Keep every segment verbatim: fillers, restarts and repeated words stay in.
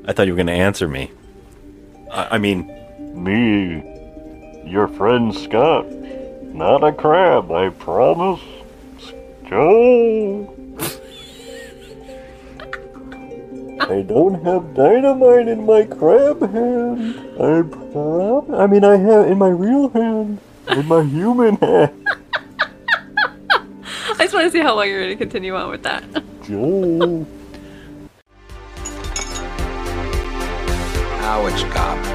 I thought you were going to answer me. I, I mean... Me, your friend Scott. Not a crab, I promise. Joe. I don't have dynamite in my crab hand. I promise. I mean, I have in my real hand. In my human hand. I just want to see how long you're going to continue on with that. Joe. Now it's garbage.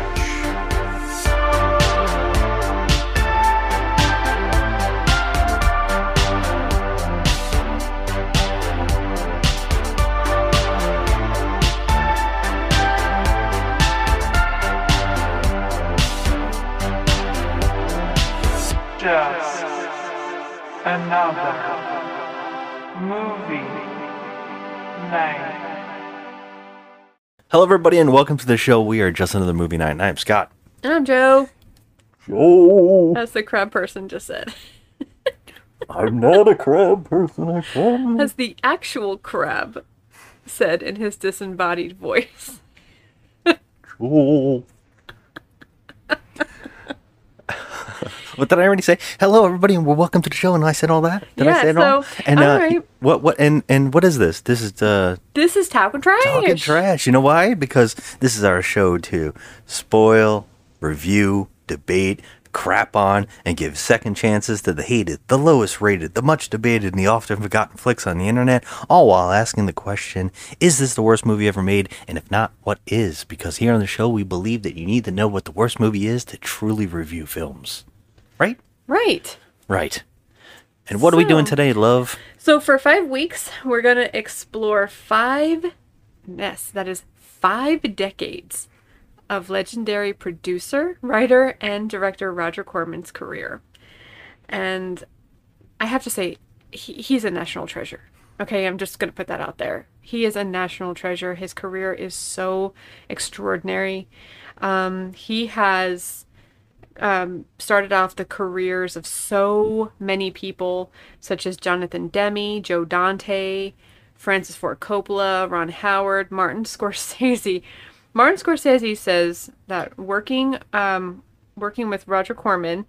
Just another movie night. Hello, everybody, and welcome to the show. We are Just Another Movie Night, and I'm Scott. And I'm Joe. Joe. As the crab person just said. I'm not a crab person, I promise. As the actual crab said in his disembodied voice. Joe. What did I already say? Hello, everybody, and welcome to the show. And I said all that. Did Yeah, I say it so, all? And all uh, right. what? What? And and what is this? This is the This is Talkin' Trash. Talking Trash. You know why? Because this is our show to spoil, review, debate, crap on, and give second chances to the hated, the lowest rated, the much debated, and the often forgotten flicks on the internet, all while asking the question, is this the worst movie ever made? And if not, what is? Because here on the show, we believe that you need to know what the worst movie is to truly review films. Right? Right. Right. And what are we doing So- today, love? So for five weeks, we're going to explore five, yes, that is five decades of legendary producer, writer, and director Roger Corman's career. And I have to say, he, he's a national treasure. Okay, I'm just going to put that out there. He is a national treasure. His career is so extraordinary. Um, he has... Um, started off the careers of so many people, such as Jonathan Demme, Joe Dante, Francis Ford Coppola, Ron Howard, Martin Scorsese. Martin Scorsese says that working, um, working with Roger Corman,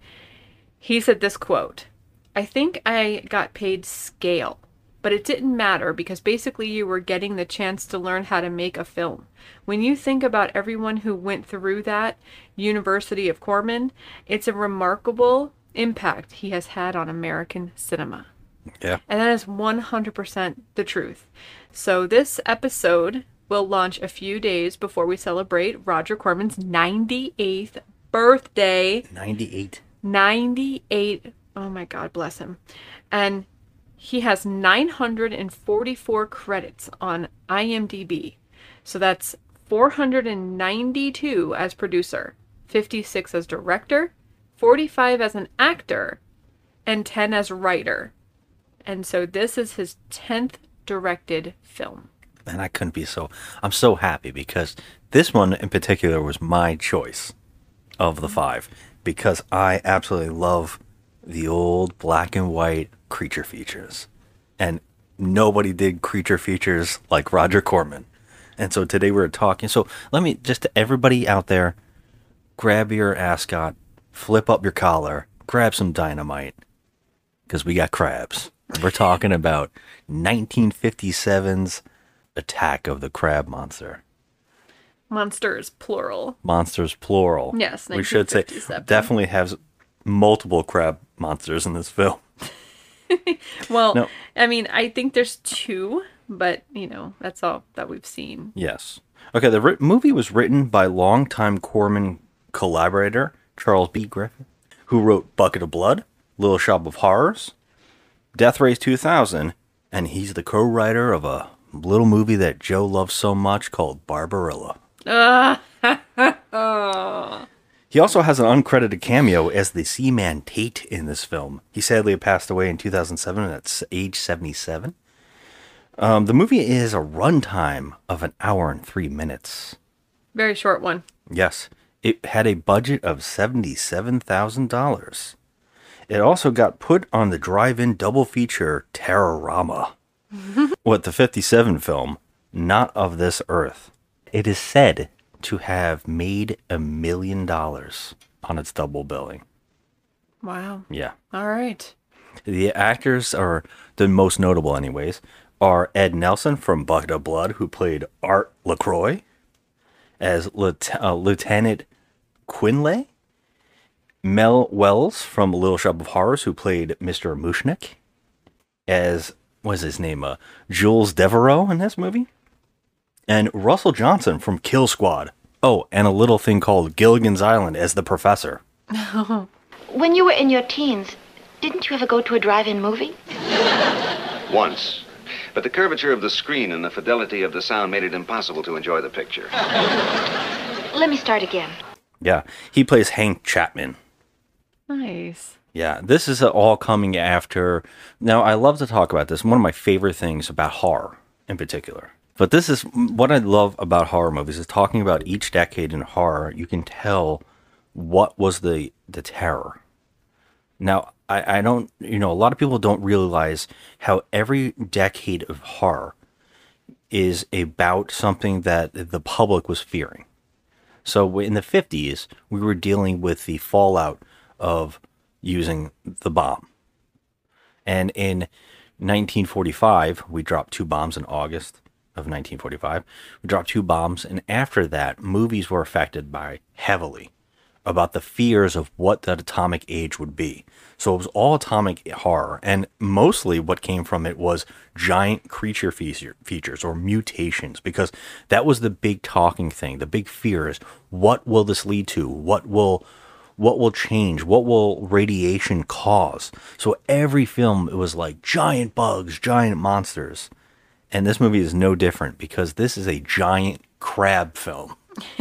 he said this quote, "I think I got paid scale, but it didn't matter because basically you were getting the chance to learn how to make a film. When you think about everyone who went through that University of Corman, it's a remarkable impact he has had on American cinema." Yeah. And that is one hundred percent the truth. So this episode will launch a few days before we celebrate Roger Corman's ninety-eighth birthday. ninety-eight. ninety-eight. Oh my God, bless him. And he has nine hundred forty-four credits on IMDb. So that's four hundred ninety-two as producer, fifty-six as director, forty-five as an actor, and ten as writer. And so this is his tenth directed film. And I couldn't be so... I'm so happy because this one in particular was my choice of the five. Because I absolutely love the old black and white creature features. And nobody did creature features like Roger Corman. And so today we're talking... So let me, just to everybody out there, grab your ascot, flip up your collar, grab some dynamite. Because we got crabs. We're talking about nineteen fifty-seven's Attack of the Crab Monster. Monsters, plural. Monsters, plural. Yes, we should say nineteen fifty-seven. definitely has multiple crab monsters in this film. Well, No. I mean, I think there's two, but, you know, that's all that we've seen. Yes. Okay, the ri- movie was written by longtime Corman collaborator Charles B. Griffith, who wrote Bucket of Blood, Little Shop of Horrors, Death Race two thousand, and he's the co-writer of a little movie that Joe loves so much called Barbarella. Uh, oh. He also has an uncredited cameo as the Seaman Tate in this film. He sadly passed away in two thousand seven at age seventy-seven. Um, the movie is a runtime of an hour and three minutes. Very short one. Yes. It had a budget of seventy-seven thousand dollars. It also got put on the drive-in double feature Terrorama with the fifty-seven film, Not of This Earth. It is said to have made a million dollars on its double billing. Wow. Yeah. All right. The actors are the most notable, anyways, are Ed Nelson from Bucket of Blood, who played Art LaCroix as Lieutenant, uh, Lieutenant Quinlay. Mel Wells from Little Shop of Horrors, who played Mister Mushnick, as what is his name, uh, Jules Devereaux in this movie, and Russell Johnson from Kill Squad. Oh, and a little thing called Gilligan's Island as the professor. When you were in your teens, didn't you ever go to a drive-in movie? Once. But the curvature of the screen and the fidelity of the sound made it impossible to enjoy the picture. Let me start again. Yeah, he plays Hank Chapman. Nice. Yeah, this is all coming after. Now, I love to talk about this. One of my favorite things about horror in particular. But this is what I love about horror movies is talking about each decade in horror. You can tell what was the, the terror. Now, I, I don't, you know, a lot of people don't realize how every decade of horror is about something that the public was fearing. So in the fifties, we were dealing with the fallout of using the bomb. And in nineteen forty-five, we dropped two bombs in August of nineteen forty-five. We dropped two bombs, and after that, movies were affected by heavily about the fears of what that atomic age would be. So it was all atomic horror, and mostly what came from it was giant creature feature, features or mutations, because that was the big talking thing. The big fear is, what will this lead to? What will what will change? What will radiation cause? So every film, it was like giant bugs, giant monsters. And this movie is no different, because this is a giant crab film.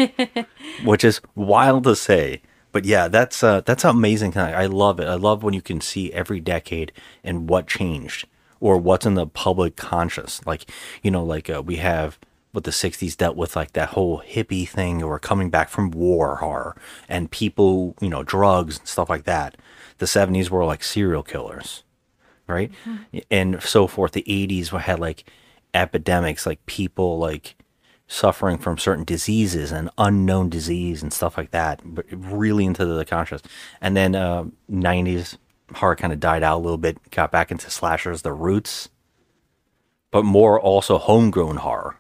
Which is wild to say, but yeah, that's uh, that's an amazing thing. I love it. I love when you can see every decade and what changed or what's in the public conscious. Like, you know, like uh, we have what the sixties dealt with, like that whole hippie thing, or coming back from war horror and people, you know, drugs and stuff like that. The seventies were like serial killers, right? Mm-hmm. And so forth. The eighties had like epidemics, like people like suffering from certain diseases and unknown disease and stuff like that, but really into the conscious. And then uh, nineties horror kind of died out a little bit, got back into slashers, the roots, but more also homegrown horror.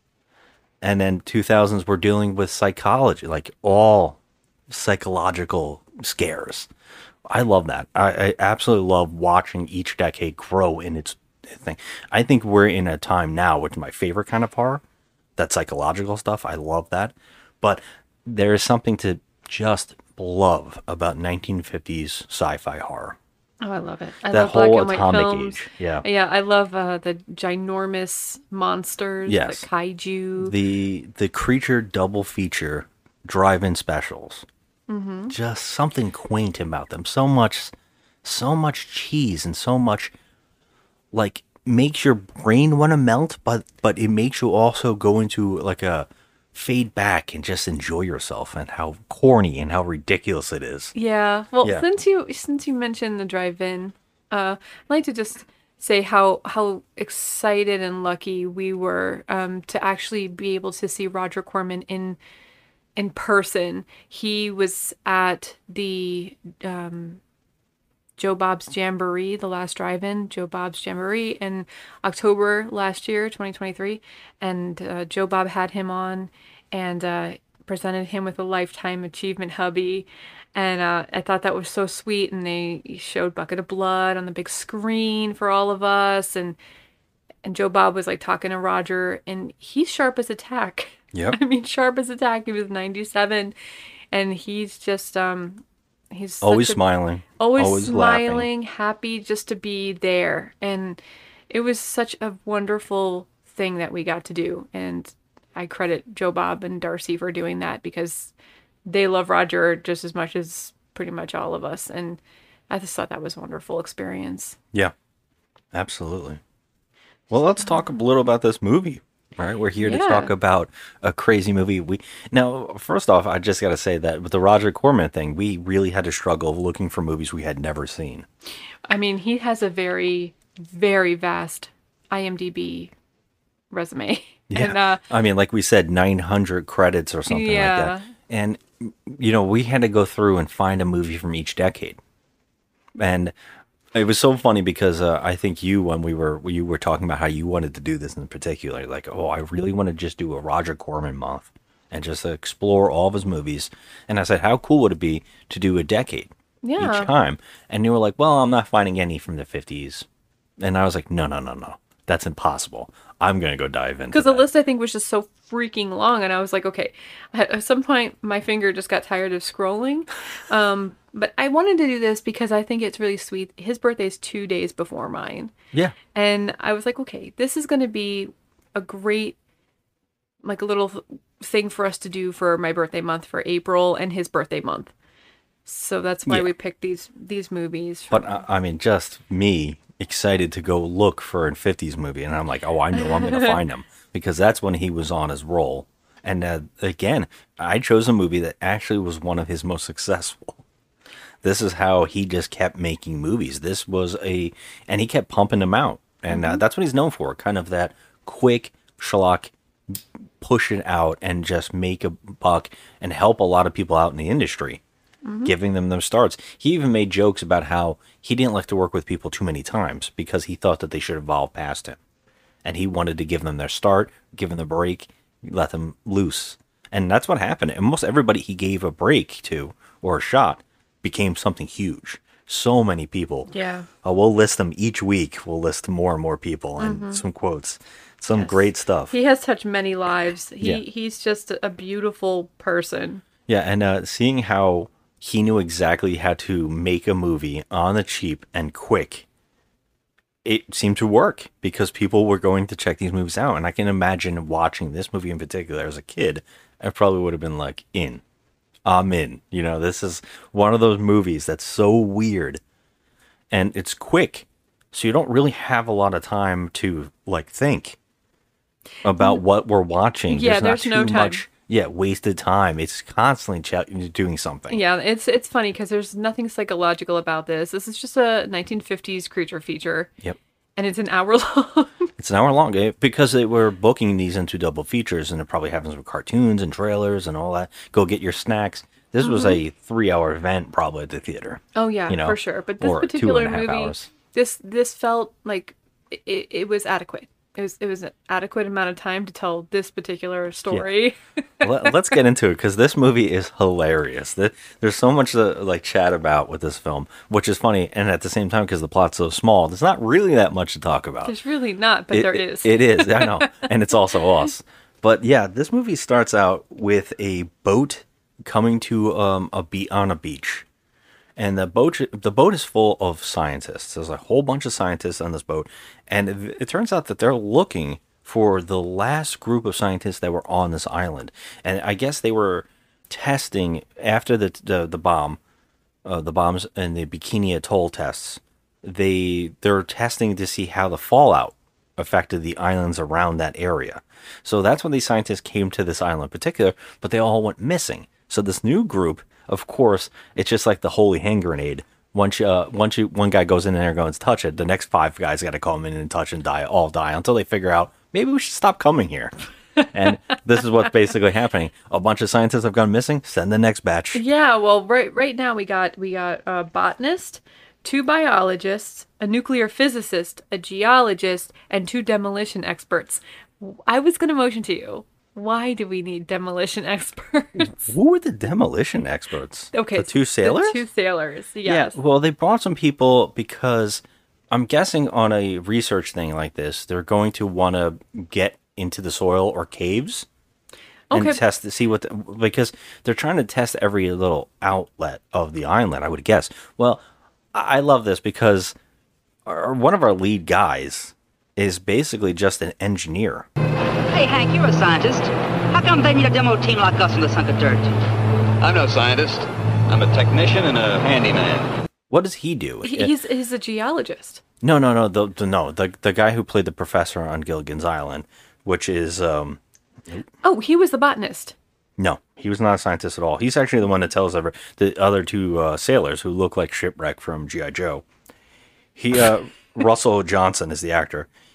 And then two thousands we're dealing with psychology, like all psychological scares. I love that. I, I absolutely love watching each decade grow in its thing. I think we're in a time now, which is my favorite kind of horror, that psychological stuff. I love that. But there is something to just love about nineteen fifties sci-fi horror. Oh, I love it. I that love black whole and white atomic films. age. Yeah. Yeah, I love uh, the ginormous monsters, Yes. the kaiju. The the creature double feature drive-in specials. Mm-hmm. Just something quaint about them. So much so much cheese and so much like makes your brain want to melt, but but it makes you also go into like a fade back and just enjoy yourself, and how corny and how ridiculous it is. Yeah. Well, Yeah. since you since you mentioned the drive-in, uh, I'd like to just say how how excited and lucky we were um, to actually be able to see Roger Corman in in person. He was at the um, Joe Bob's Jamboree, the last drive-in, Joe Bob's Jamboree in October last year, twenty twenty-three. And uh, Joe Bob had him on and uh, presented him with a Lifetime Achievement hubby. And uh, I thought that was so sweet. And they showed Bucket of Blood on the big screen for all of us. And and Joe Bob was like talking to Roger, and he's sharp as a tack. Yep. I mean, sharp as a tack. He was ninety-seven. And he's just... um. He's Always such a- smiling. always, always laughing. smiling, happy just to be there. And it was such a wonderful thing that we got to do. And I credit Joe Bob and Darcy for doing that, because they love Roger just as much as pretty much all of us. And I just thought that was a wonderful experience. Yeah. Absolutely. Well, let's talk a little about this movie. All right, we're here to Yeah. talk about a crazy movie. We now, first off, I just got to say that with the Roger Corman thing, we really had to struggle looking for movies we had never seen. I mean, he has a very, very vast I M D B resume. Yeah. And, uh, I mean, like we said, nine hundred credits or something like Yeah. that. And, you know, we had to go through and find a movie from each decade. And it was so funny because uh, I think you, when we were, you were talking about how you wanted to do this in particular, like, oh, I really want to just do a Roger Corman month and just explore all of his movies. And I said, how cool would it be to do a decade Yeah. each time? And you were like, well, I'm not finding any from the fifties. And I was like, no, no, no, no. That's impossible. I'm going to go dive into Because the that. list, I think, was just so freaking long. And I was like, okay, at some point, my finger just got tired of scrolling. Um, but I wanted to do this because I think it's really sweet. His birthday is two days before mine. Yeah. And I was like, okay, this is going to be a great, like, a little thing for us to do for my birthday month for April and his birthday month. So that's why Yeah. we picked these these movies. But uh, I mean, just me excited to go look for a fifties movie. And I'm like, oh, I know I'm going to find him because that's when he was on his roll. And uh, again, I chose a movie that actually was one of his most successful. This is how he just kept making movies. This was a, and he kept pumping them out. And uh, that's what he's known for, kind of that quick schlock, push it out and just make a buck and help a lot of people out in the industry, giving them their starts. He even made jokes about how he didn't like to work with people too many times because he thought that they should evolve past him. And he wanted to give them their start, give them the break, let them loose. And that's what happened. And most everybody he gave a break to or a shot became something huge. So many people. Yeah. Uh, we'll list them each week. We'll list more and more people and some quotes. Some Yes. great stuff. He has touched many lives. He Yeah. He's just a beautiful person. Yeah, and uh, seeing how he knew exactly how to make a movie on the cheap and quick, it seemed to work because people were going to check these movies out. And I can imagine watching this movie in particular as a kid, I probably would have been like, in. I'm in. You know, this is one of those movies that's so weird and it's quick. So you don't really have a lot of time to like think about what we're watching. Yeah, not there's no too time. much, yeah, wasted time. It's constantly ch- doing something. Yeah, it's it's funny because there's nothing psychological about this. This is just a nineteen fifties creature feature, Yep. and it's an hour long. It's an hour long eh, because they were booking these into double features, and it probably happens with cartoons and trailers and all that. Go get your snacks. This was a three-hour event, probably at the theater. Oh yeah, You know, for sure. But this or two particular and a half movie, hours. this this felt like it, it was adequate. It was it was an adequate amount of time to tell this particular story. Let, let's get into it because this movie is hilarious. There- There's so much to like chat about with this film, which is funny, and at the same time, because the plot's so small, there's not really that much to talk about. There's really not, but It- there it- is. It is, I know, and it's also us. But yeah, this movie starts out with a boat coming to um, a beat on a beach, and the boat the boat is full of scientists. There's a whole bunch of scientists on this boat, and it, it turns out that they're looking for the last group of scientists that were on this island, and I guess they were testing after the the, the bomb, uh, the bombs and the Bikini Atoll tests. They they're testing to see how the fallout affected the islands around that area. So that's when these scientists came to this island in particular, but they all went missing. So this new group, of course, it's just like the holy hand grenade. Once you, uh, once you, one guy goes in there and goes touch it, the next five guys got to come in and touch and die, all die until they figure out maybe we should stop coming here. And this is what's basically happening. A bunch of scientists have gone missing. Send the next batch. Yeah, well, right right now we got we got a botanist, two biologists, a nuclear physicist, a geologist, and two demolition experts. I was going to motion to you. Why do we need demolition experts? Who were the demolition experts? Okay, the two sailors. The two sailors. Yes. Yeah, well, they brought some people because I'm guessing on a research thing like this, they're going to want to get into the soil or caves and Okay. test to see what, the, because they're trying to test every little outlet of the island, I would guess. Well, I I love this because our, one of our lead guys is basically just an engineer. Hey, Hank, you're a scientist. How come they need a demo team like us in the sunk of dirt? I'm no scientist. I'm a technician and a handyman. What does he do? He- he's he's a geologist. No, no, no, the, the no, the the guy who played the professor on Gilligan's Island, which is um Oh, he was the botanist. no, he was not a scientist at all. He's actually the one that tells ever the other two uh, sailors who look like Shipwreck from G I. Joe. He uh Russell Johnson is the actor.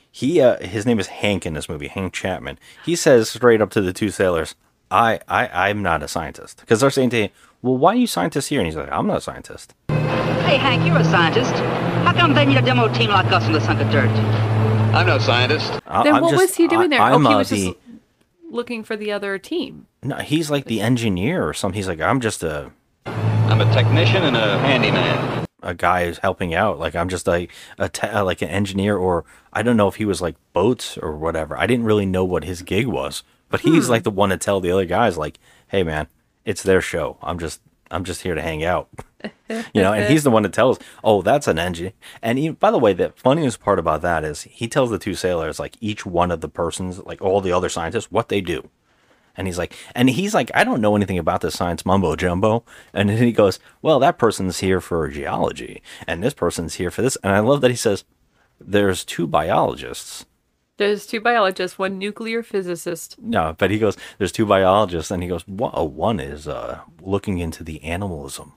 he uh, his name is Hank in this movie, Hank Chapman. He says straight up to the two sailors, I, I, I'm not a scientist. Because they're saying to him, well, why are you scientists here? And he's like, I'm not a scientist. Hey, Hank, you're a scientist. How come they need a demo team like us in the sunk of dirt? I'm no scientist. I- Then I'm what just- was he doing there? I, Oh, I'm he uh, was the, just looking for the other team. No, he's like the engineer or something. He's like, I'm just a, I'm a technician and a handyman. a guy who's helping out. Like, I'm just like a te- uh, like an engineer, or I don't know if he was like boats or whatever. I didn't really know what his gig was, but he's Hmm. like the one to tell the other guys, like, hey man, it's their show. I'm just I'm just here to hang out. You know, and he's the one that tells, oh, that's an engine. And he, by the way, the funniest part about that is he tells the two sailors, like, each one of the persons, like all the other scientists, what they do. And he's like, and he's like, I don't know anything about this science mumbo jumbo. And then he goes, well, that person's here for geology, and this person's here for this. And I love that he says, there's two biologists. There's two biologists, one nuclear physicist. No, but he goes, there's two biologists, and he goes, well, one is uh, looking into the animalism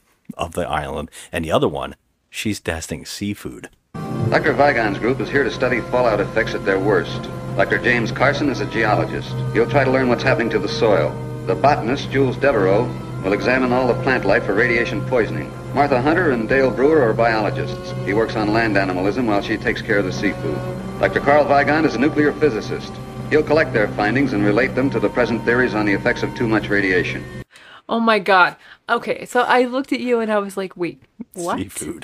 of the island, and the other one, she's testing seafood. Doctor Vigon's group is here to study fallout effects at their worst. Doctor James Carson is a geologist. He'll try to learn what's happening to the soil. The botanist, Jules Devereaux, will examine all the plant life for radiation poisoning. Martha Hunter and Dale Brewer are biologists. He works on land animalism while she takes care of the seafood. Doctor Carl Vigon is a nuclear physicist. He'll collect their findings and relate them to the present theories on the effects of too much radiation. Oh my god. Okay, so I looked at you and I was like, wait, what? Seafood.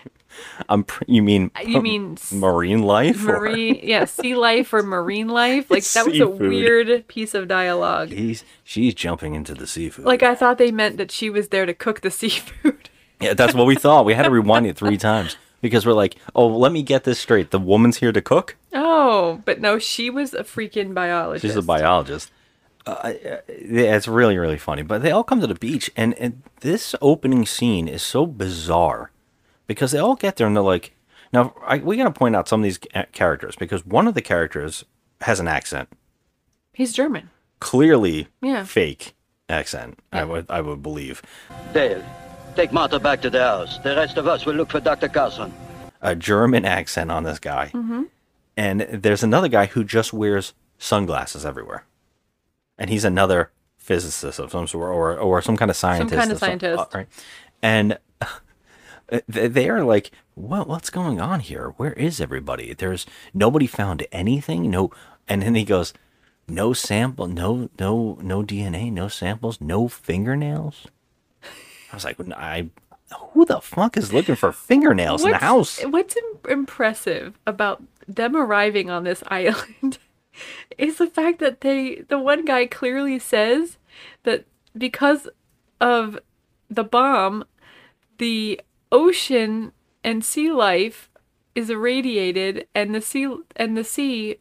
I'm. Pr- you mean? You mean s- marine life? or- Marine, yeah, sea life or marine life. Like, that was a Seafood. weird piece of dialogue. He's she's jumping into the seafood. Like, I thought they meant that she was there to cook the seafood. Yeah, that's what we thought. We had to rewind it three times because we're like, oh, let me get this straight. The woman's here to cook. Oh, but no, she was a freaking biologist. She's a biologist. Uh, yeah, it's really, really funny. But they all come to the beach, and, and this opening scene is so bizarre because they all get there and they're like, now, I, we got to point out some of these ca- characters because one of the characters has an accent. He's German. Clearly Yeah. fake accent, I would I would believe. Dale, take Martha back to the house. The rest of us will look for Doctor Carson. A German accent on this guy. Mm-hmm. And there's another guy who just wears sunglasses everywhere. And he's another physicist of some sort, or or some kind of scientist. kind of some- scientist. uh, right? And they they are like, what what's going on here? Where is everybody? There's nobody found anything. No, and then he goes, no sample, no no no D N A, no samples, no fingernails. I was like, I who the fuck is looking for fingernails in the house? What's im- impressive about them arriving on this island is the fact that they, the one guy clearly says that because of the bomb, the ocean and sea life is irradiated, and the sea and the sea,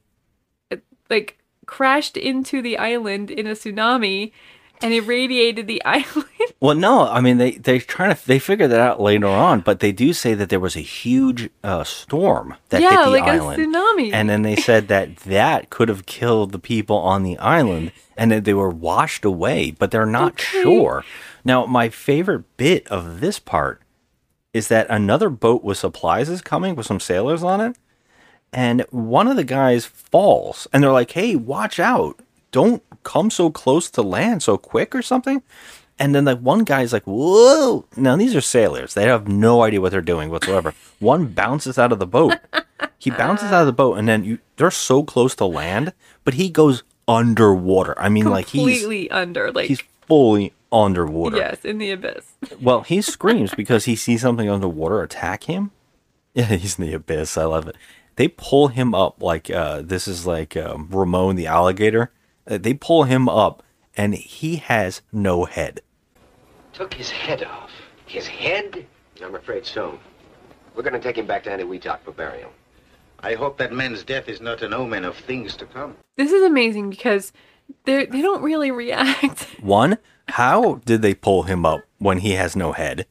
like, crashed into the island in a tsunami and irradiated the island. Well, no, I mean they they trying to they figure that out later on, but they do say that there was a huge uh, storm that Yeah, hit the like a island, tsunami. and then they said that that could have killed the people on the island, and that they were washed away, but they're not Okay. sure. Now, my favorite bit of this part is that another boat with supplies is coming with some sailors on it, and one of the guys falls, and they're like, "Hey, watch out! Don't come so close to land so quick or something." And then like one guy's like, "Whoa!" Now these are sailors; they have no idea what they're doing whatsoever. One bounces out of the boat. He bounces out of the boat, and then you, they're so close to land, but he goes underwater. I mean, like he's Completely under, like, he's fully underwater. yes, in the abyss. Well, he screams because he sees something underwater attack him. Yeah, he's in the abyss. I love it. They pull him up like uh, this is like um, Ramon the alligator. Uh, they pull him up, and he has no head. Took his head off. His head? I'm afraid so. We're going to take him back to Eniwetok for burial. I hope that man's death is not an omen of things to come. This is amazing because they they don't really react. One, how did they pull him up when he has no head?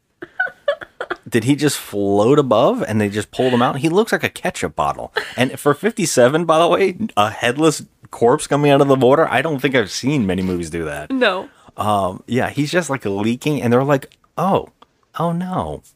Did he just float above and they just pulled him out? He looks like a ketchup bottle. And for fifty-seven, by the way, a headless corpse coming out of the water, I don't think I've seen many movies do that. No. Um, yeah, he's just like leaking, and they're like, "Oh, oh no,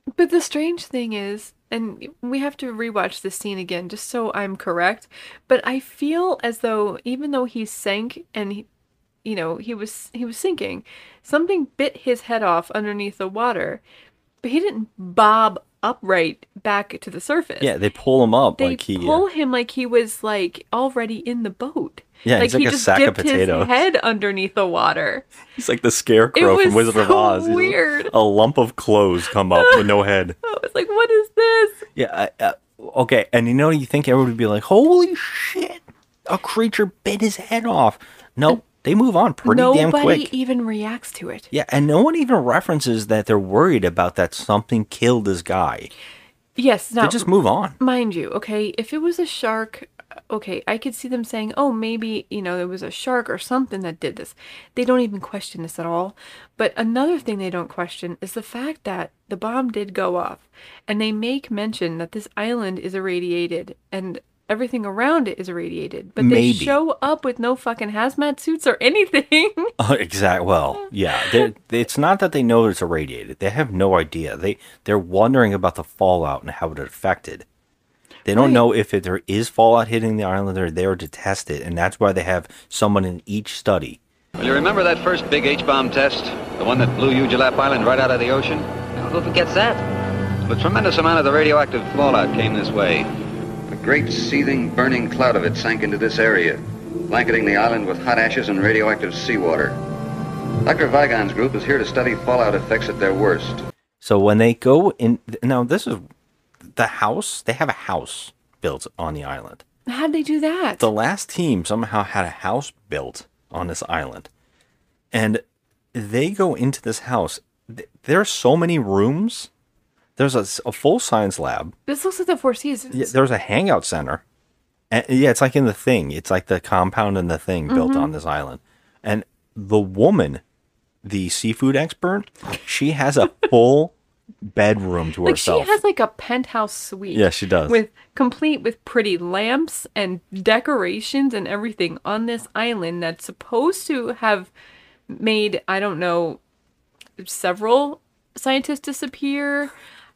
But the strange thing is, and we have to rewatch this scene again just so I'm correct, but I feel as though even though he sank and he, you know, he was he was sinking, something bit his head off underneath the water, but he didn't bob upright back to the surface. Yeah, they pull him up They like he. pull uh, him like he was like already in the boat. Yeah, he's like he a just sack of dipped potatoes. his head underneath the water. He's like the scarecrow It was from Wizard of so Oz. He's weird. A, a lump of clothes come up with no head. I was like, what is this? Yeah. I, uh, okay, and you know, you think everyone would be like, "Holy shit! A creature bit his head off." Nope, they move on pretty damn Nobody quick. even reacts to it. Yeah, and no one even references that they're worried about that something killed this guy. Yes, now They just move on. mind you, okay, if it was a shark, okay, I could see them saying, oh, maybe, you know, it was a shark or something that did this. They don't even question this at all. But another thing they don't question is the fact that the bomb did go off. And they make mention that this island is irradiated and everything around it is irradiated. But they Maybe. show up with no fucking hazmat suits or anything. Oh, exactly. Well, yeah. they're- It's not that they know it's irradiated. They have no idea. They they're wondering about the fallout and how it affected. They don't Right. know if it, there is fallout hitting the island. They're there to test it, and that's why they have someone in each study. Well, you remember that first big H-bomb test? The one that blew Ujulap Island right out of the ocean? Who forgets that? A tremendous amount of the radioactive fallout came this way. A great seething, burning cloud of it sank into this area, blanketing the island with hot ashes and radioactive seawater. Doctor Vigon's group is here to study fallout effects at their worst. So when they go in, now this is the house. They have a house built on the island. How'd they do that? The last team somehow had a house built on this island, and they go into this house. Th- There are so many rooms. There's a, s- a full science lab. This looks like the Four Seasons. Yeah, there's a hangout center. And, yeah, it's like in the Thing. It's like the compound in the Thing built Mhm. on this island. And the woman, the seafood expert, she has a full bedroom to Like herself. she has like a penthouse suite. Yeah, she does. With complete with pretty lamps and decorations and everything on this island that's supposed to have made, I don't know, several scientists disappear.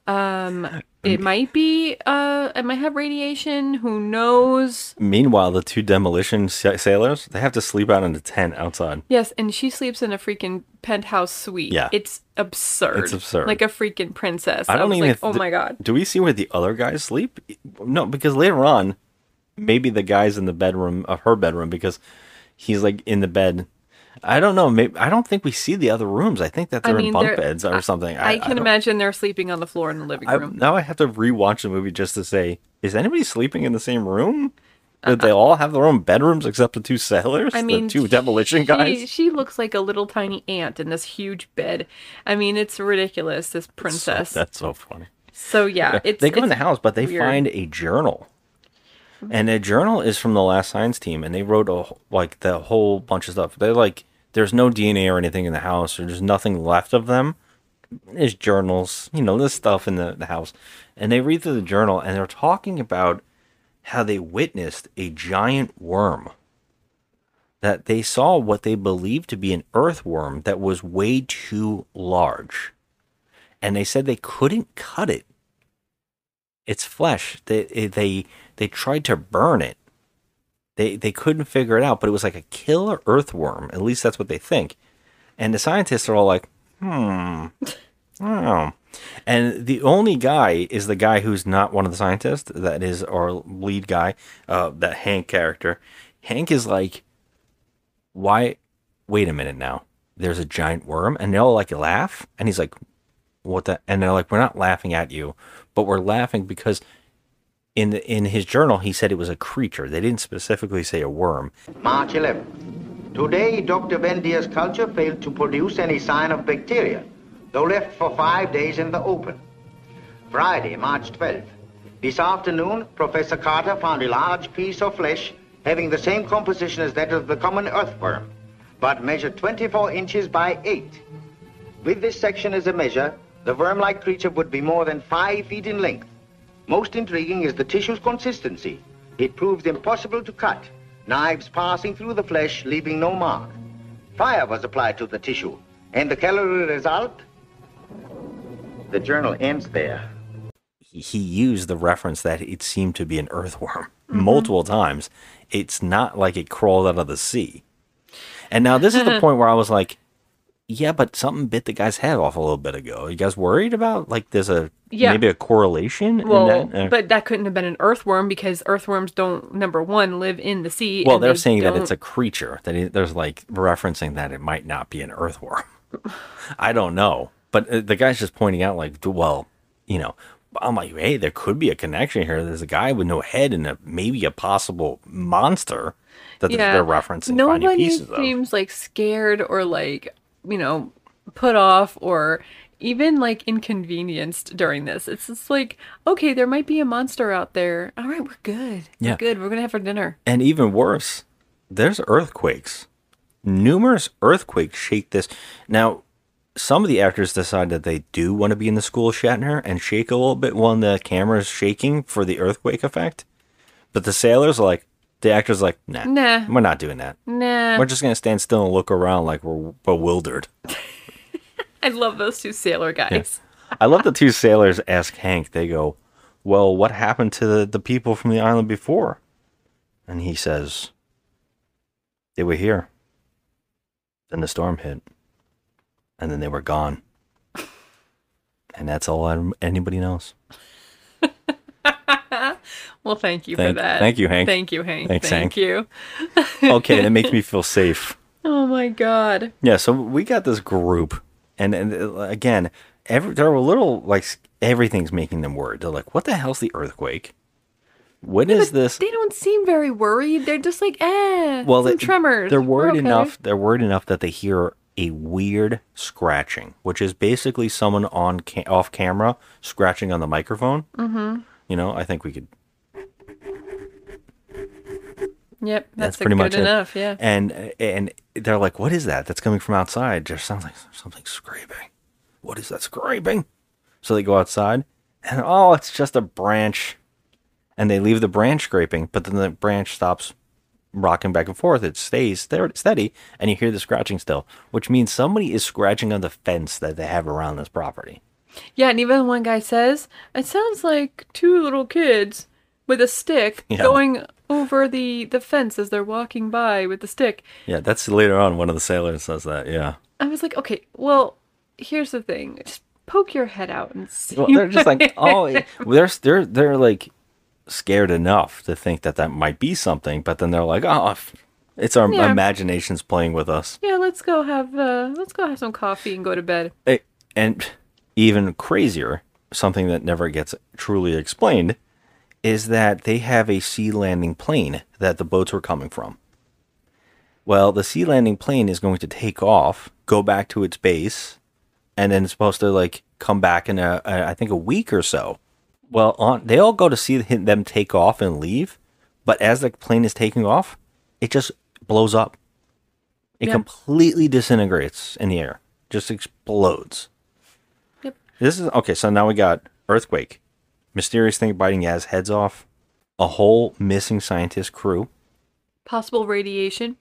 Um it might be uh it might have radiation, who knows. Meanwhile, the two demolition sa- sailors, they have to sleep out in a tent outside. Yes, and she sleeps in a freaking penthouse suite. Yeah. It's absurd. It's absurd. Like a freaking princess. I I, don't was even. like, oh th- my god. Do we see where the other guys sleep? No, because later on, maybe the guy's in the bedroom of her bedroom because he's like in the bed. I don't know. Maybe I don't think we see the other rooms. I think that I they're mean, in bunk they're- beds or something. I, can don't- imagine they're sleeping on the floor in the living I, room. now I have to rewatch the movie just to say, is anybody sleeping in the same room? Did they all have their own bedrooms except the two sailors? I mean, the two demolition she, guys. She looks like a little tiny ant in this huge bed. I mean, it's ridiculous. This princess. So, that's so funny. So yeah, it's they go in the it's house, but they weird. find a journal, and the journal is from the last science team, and they wrote a, wh- like the whole bunch of stuff. They're like, there's no D N A or anything in the house, or there's nothing left of them. There's journals, you know, this stuff in the, the house, and they read through the journal, and they're talking about how they witnessed a giant worm. That they saw what they believed to be an earthworm that was way too large. And they said they couldn't cut it. Its flesh. They they they tried to burn it. They they couldn't figure it out, but it was like a killer earthworm. At least that's what they think. And the scientists are all like, hmm. Oh. And the only guy is the guy who's not one of the scientists. That is our lead guy, uh, that Hank character. Hank is like, why? Wait a minute now. There's a giant worm, and they all like laugh. And he's like, what the? And they're like, we're not laughing at you, but we're laughing because in the, in his journal he said it was a creature. They didn't specifically say a worm. March eleventh. Today, Doctor Vendia's culture failed to produce any sign of bacteria, though left for five days in the open. Friday, March twelfth. This afternoon, Professor Carter found a large piece of flesh having the same composition as that of the common earthworm, but measured twenty-four inches by eight. With this section as a measure, the worm-like creature would be more than five feet in length. Most intriguing is the tissue's consistency. It proved impossible to cut, knives passing through the flesh, leaving no mark. Fire was applied to the tissue, and the calorie result? The journal ends there. He used the reference that it seemed to be an earthworm Mm-hmm. multiple times. It's not like it crawled out of the sea. And now this is the point where I was like, yeah, but something bit the guy's head off a little bit ago. Are you guys worried about, like, there's a, Yeah. maybe a correlation Well, in that? Uh, but that couldn't have been an earthworm because earthworms don't, number one, live in the sea. well, and they're they saying that it's don't- a creature, that it, there's, like, referencing that it might not be an earthworm. I don't know. But uh, the guy's just pointing out, like, well, you know, I'm like, hey, there could be a connection here. There's a guy with no head and a, maybe a possible monster that they're referencing, finding Nobody pieces of. seems like scared or like, you know, put off or even like inconvenienced during this. It's just like, okay, there might be a monster out there. All right, we're good. Yeah. We're good. We're going to have our dinner. And even worse, there's earthquakes. Numerous earthquakes shake this. Now, some of the actors decide that they do want to be in the school of Shatner and shake a little bit when the camera is shaking for the earthquake effect. But the sailors are like, the actors are like, nah, Nah. we're not doing that. Nah. We're just going to stand still and look around like we're bewildered. I love those two sailor guys. I love the two sailors ask Hank, they go, well, what happened to the, the people from the island before? And he says, they were here. Then the storm hit. And then they were gone. And that's all I, anybody knows. Well, thank you Thank- for that. thank you, Hank. Thank you, Hank. Thanks, Thank Hank. you. Okay, that makes me feel safe. Oh my God. Yeah, so we got this group. And, and uh, again, every, they're a little, like, everything's making them worried. They're like, what the hell's the earthquake? What is this? They don't seem very worried. They're just like, eh, Well, some they, tremors. They're We're worried okay. enough. They're worried enough that they hear a weird scratching, which is basically someone on ca- off camera scratching on the microphone. Mm-hmm. You know, I think we could. Yep, that's, a pretty good much enough. it. Yeah. And and they're like, "What is that? That's coming from outside. There sounds like something scraping. What is that scraping?" So they go outside, and oh, it's just a branch. And they leave the branch scraping, but then the branch stops rocking back and forth. It stays there steady, and you hear the scratching still, which means somebody is scratching on the fence that they have around this property. Yeah, and even one guy says, it sounds like two little kids with a stick Yeah. going over the, the fence as they're walking by with the stick. Yeah, that's later on. One of the sailors says that. Yeah. I was like, okay, well, here's the thing. Just poke your head out and see. Well, they're just like, oh, they're they're they're like scared enough to think that that might be something, but then they're like, oh, it's our Yeah. imaginations playing with us. Yeah, let's go have uh, let's go have some coffee and go to bed. It, and even crazier, something that never gets truly explained, is that they have a sea landing plane that the boats were coming from. Well, the sea landing plane is going to take off, go back to its base, and then it's supposed to like come back in a, a I think a week or so. Well, on they all go to see them take off and leave, but as the plane is taking off, it just blows up. It Yeah. completely disintegrates in the air, just explodes. Yep. This is okay. So now we got earthquake, mysterious thing biting Yaz heads off, a whole missing scientist crew, Possible radiation.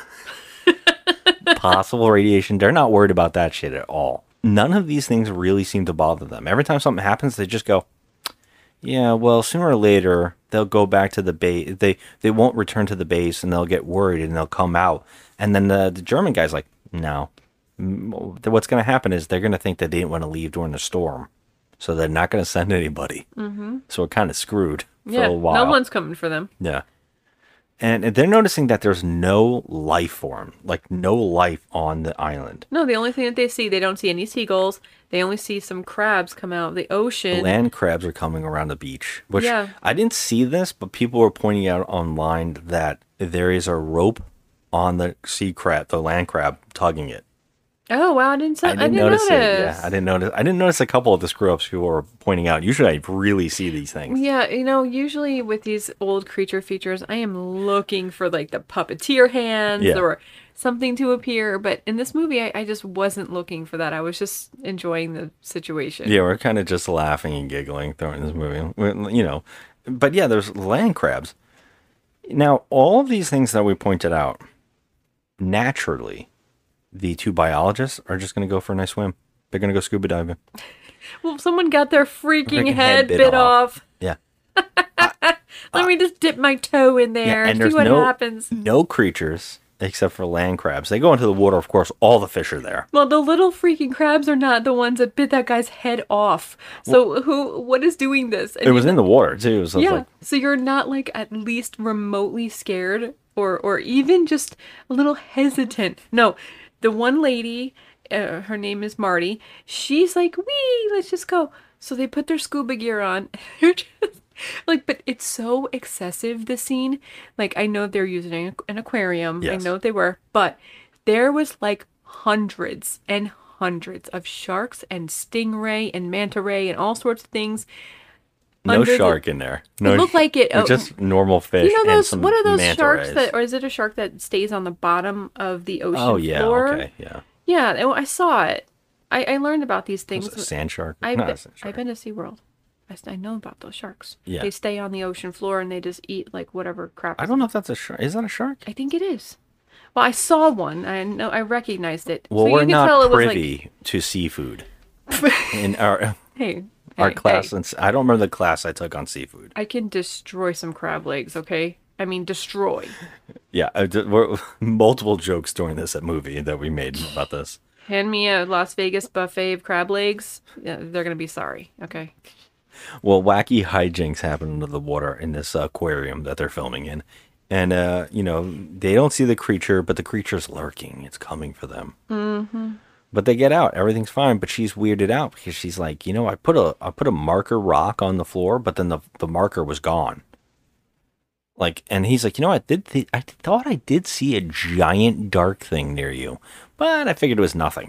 possible radiation. They're not worried about that shit at all. None of these things really seem to bother them. Every time something happens, they just go, yeah, well, sooner or later, they'll go back to the base. They they won't return to the base, and they'll get worried, and they'll come out. And then the, the German guy's like, no. M- What's going to happen is they're going to think that they didn't want to leave during the storm. So they're not going to send anybody. Mm-hmm. So we're kind of screwed for Yeah, a while. no one's coming for them. Yeah. And they're noticing that there's no life form, like no life on the island. No, the only thing that they see, they don't see any seagulls. They only see some crabs come out of the ocean. Land crabs are coming around the beach, which Yeah. I didn't see this, but people were pointing out online that there is a rope on the sea crab, the land crab, tugging it. Oh wow, I didn't. I I didn't, didn't, notice, notice. it. Yeah, I didn't notice. I didn't notice a couple of the screw ups people were pointing out. Usually, I really see these things. Yeah, you know, usually with these old creature features, I am looking for like the puppeteer hands Yeah. or something to appear. But in this movie, I, I just wasn't looking for that. I was just enjoying the situation. Yeah, we're kind of just laughing and giggling during this movie, We- you know. But yeah, there's land crabs. Now, all of these things that we pointed out, naturally, the two biologists are just going to go for a nice swim. They're going to go scuba diving. Well, someone got their freaking, Freaking head, bit, off. Yeah. Let me just dip my toe in there Yeah, and and see there's what no happens. no creatures except for land crabs. They go into the water, of course. All the fish are there. Well, the little freaking crabs are not the ones that bit that guy's head off. So who? What is doing this? And It was you- in the water too. So yeah. it's like, So you're not like at least remotely scared, or or even just a little hesitant. No, the one lady, uh, her name is Marty. She's like, "Wee, let's just go." So they put their scuba gear on. They're just like, but it's so excessive, the scene. Like, I know they're using an aquarium. I Yes. know they were, but there was like hundreds and hundreds of sharks and stingray and manta ray and all sorts of things. no under the- shark in there. No, It looked like it. they're oh, just normal fish. You know and those? some What are those manta sharks rays. that, or is it a shark that stays on the bottom of the ocean Oh yeah. floor? Okay. Yeah. Yeah, I I saw it. I, I learned about these things. Was it a sand shark? I've Not a been, sand shark. I've been to SeaWorld. I, s- I know about those sharks. Yeah. They stay on the ocean floor and they just eat like whatever crap. I don't know if that's a shark. Is that a shark? I think it is. Well, I saw one. I know. I recognized it. Well, so we're you can not tell it was privy to seafood in our like, hey, our hey, class. hey, And I don't remember the class I took on seafood. I can destroy some crab legs. Okay. I mean, destroy. Yeah, I did, we're, multiple jokes during this movie that we made about this. Hand me a Las Vegas buffet of crab legs. Yeah, they're gonna be sorry. Okay. Well, wacky hijinks happen under the water in this aquarium that they're filming in. And, uh, you know, they don't see the creature, but the creature's lurking. It's coming for them. Mm-hmm. But they get out. Everything's fine. But she's weirded out because she's like, you know, I put a I put a marker rock on the floor, but then the, the marker was gone. Like, and he's like, you know, I did th- I thought I did see a giant dark thing near you, but I figured it was nothing.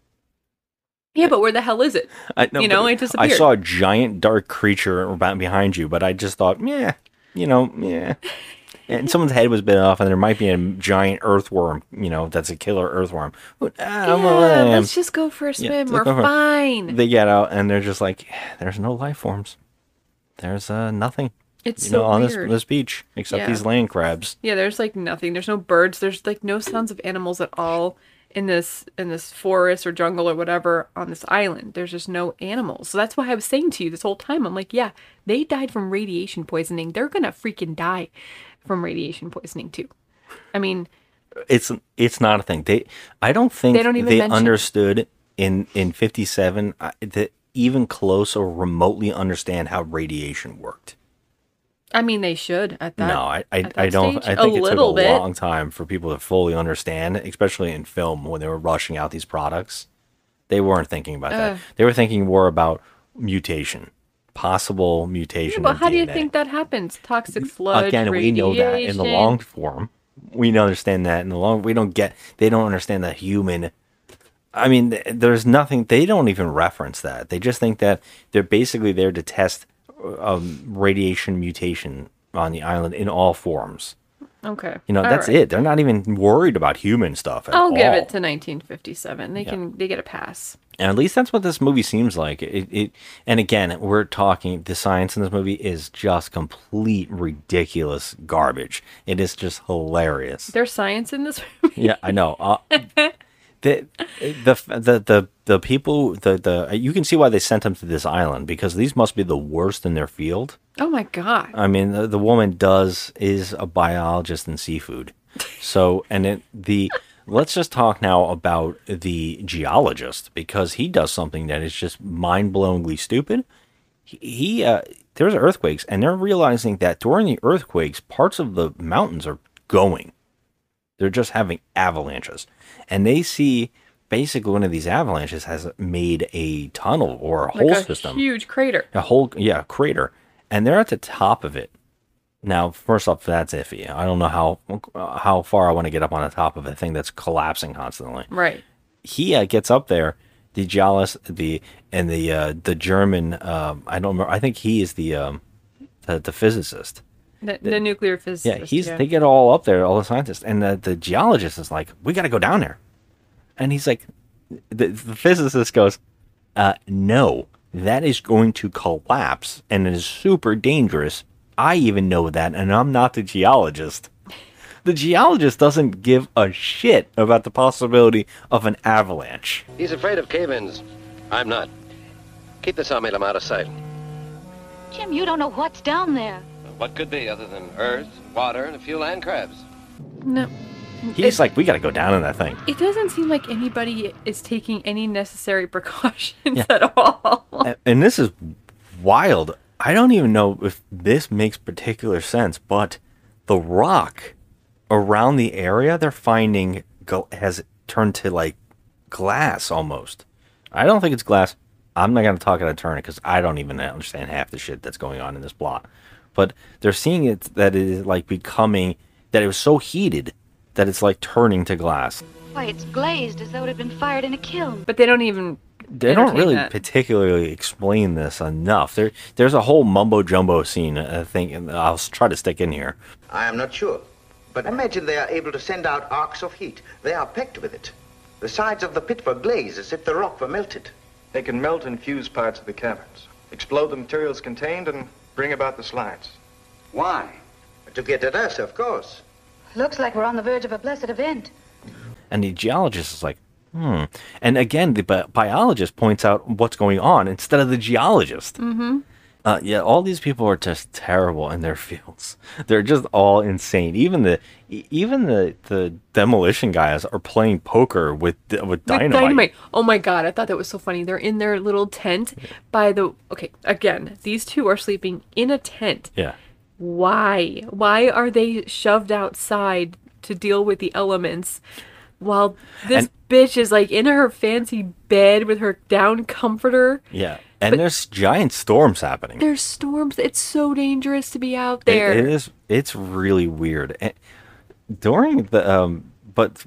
Yeah, but where the hell is it? I, no, you know, but it disappeared. I saw a giant dark creature about behind you, but I just thought, yeah, you know, yeah. And someone's head was bitten off, and there might be a giant earthworm, you know, that's a killer earthworm. But, ah, Yeah, well, let's just go for a yeah, swim. let's We're go for- fine. They get out, and they're just like, there's no life forms. There's uh, nothing. It's you so know, on weird. this this beach, except Yeah. these land crabs. Yeah, there's like nothing. There's no birds. There's like no sounds of animals at all in this in this forest or jungle or whatever on this island. There's just no animals. So that's why I was saying to you this whole time. I'm like, yeah, they died from radiation poisoning. They're gonna freaking die from radiation poisoning too. I mean, It's it's not a thing. They I don't think They don't even they mention- understood in in fifty-seven uh, that even close or remotely understand how radiation worked. I mean, they should at that. no, I I, at that I don't. stage. I think a it took little a bit. long time for people to fully understand, especially in film when they were rushing out these products. They weren't thinking about Ugh. that. They were thinking more about mutation, possible mutation. But of how do you D N A. think that happens? Toxic sludge. Again, we know that in the radiation. long form. We understand that in the long. We don't get. They don't understand the human. I mean, th- there's nothing. They don't even reference that. They just think that they're basically there to test um, radiation mutation on the island in all forms. Okay. You know, All that's right. it. They're not even worried about human stuff at I'll all. give it to nineteen fifty-seven. They Yeah. can they get a pass. And at least that's what this movie seems like. It, it, and again, we're talking, the science in this movie is just complete ridiculous garbage. It is just hilarious. There's science in this movie. Yeah, I know. Uh, the, the the the the people the the you can see why they sent them to this island, because these must be the worst in their field. Oh my god. I mean, the, the woman does is a biologist in seafood. So, and it, the let's just talk now about the geologist, because he does something that is just mind-blowingly stupid. He, he uh, there's earthquakes, and they're realizing that during the earthquakes, parts of the mountains are going. They're just having avalanches, and they see basically one of these avalanches has made a tunnel or a Like hole a system, huge crater. a whole yeah crater, and they're at the top of it. Now, first off, that's iffy. I don't know how uh, how far I want to get up on the top of a thing that's collapsing constantly. Right. He uh, gets up there. The geologist, the and the uh, the German. Um, I don't remember. I think he is the um, the, the physicist. The, the nuclear physicist. Yeah, he's they get all up there, all the scientists, and the, the geologist is like, "We got to go down there," and he's like, the, the physicist goes, uh, "No, that is going to collapse, and it is super dangerous. I even know that, and I'm not the geologist." The geologist doesn't give a shit about the possibility of an avalanche. He's afraid of cave-ins. I'm not. Keep this armadillo out of sight. Jim, you don't know what's down there. What could be other than earth, water, and a few land crabs? No. He's like, we got to go down in that thing. It doesn't seem like anybody is taking any necessary precautions Yeah. at all. And- And this is wild. I don't even know if this makes particular sense, but the rock around the area they're finding go- has turned to like glass almost. I don't think it's glass. I'm not going to talk out of turn because I don't even understand half the shit that's going on in this plot. But they're seeing it that it is like becoming, that it was so heated that it's like turning to glass. Why, it's glazed as though it had been fired in a kiln. But they don't even They don't entertain really that. particularly explain this enough. There, there's a whole mumbo jumbo scene, I think, and I'll s- try to stick in here. I am not sure. But imagine they are able to send out arcs of heat. They are packed with it. The sides of the pit were glazed as if the rock were melted. They can melt and fuse parts of the caverns, explode the materials contained, and bring about the slides. Why? To get at us, of course. Looks like we're on the verge of a blessed event. And the geologist is like, hmm. And again, the bi- biologist points out what's going on instead of the geologist. Mm-hmm. Uh, yeah, all these people are just terrible in their fields. They're just all insane. Even the e- even the, the demolition guys are playing poker with with With dynamite. dynamite. Oh my god, I thought that was so funny. They're in their little tent by the... Okay, again, these two are sleeping in a tent. Yeah. Why? Why are they shoved outside to deal with the elements while this And- bitch is like in her fancy bed with her down comforter? Yeah. And But- there's giant storms happening. There's storms. It's so dangerous to be out It- there. it is. It's really weird. And during the um, but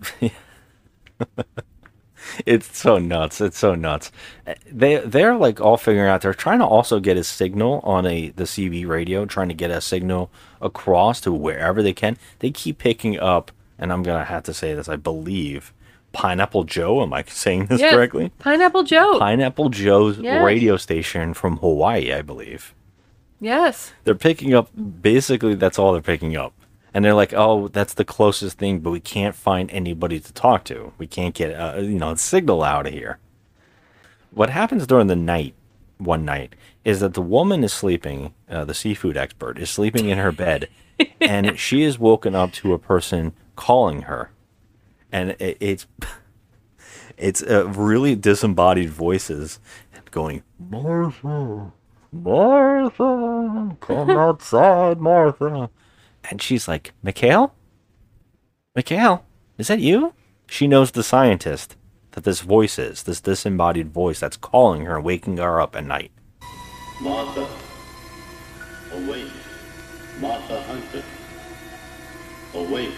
it's so nuts. It's so nuts. They they're like all figuring out. They're trying to also get a signal on a the C B radio, trying to get a signal across to wherever they can. They keep picking up, and I'm gonna have to say this. I believe Pineapple Joe. Am I saying this Yes, correctly? Pineapple Joe. Pineapple Joe's Yes. radio station from Hawaii, I believe. Yes. They're picking up, basically, that's all they're picking up. And they're like, oh, that's the closest thing, but we can't find anybody to talk to. We can't get, uh, you know, a signal out of here. What happens during the night, one night, is that the woman is sleeping, uh, the seafood expert, is sleeping in her bed, and she is woken up to a person calling her. And it, it's, it's uh, really disembodied voices going, Martha, Martha, come outside, Martha. And she's like, Mikhail? Mikhail, is that you? She knows the scientist that this voice is, this disembodied voice that's calling her, waking her up at night. Martha, awake. Martha Hunter, awake.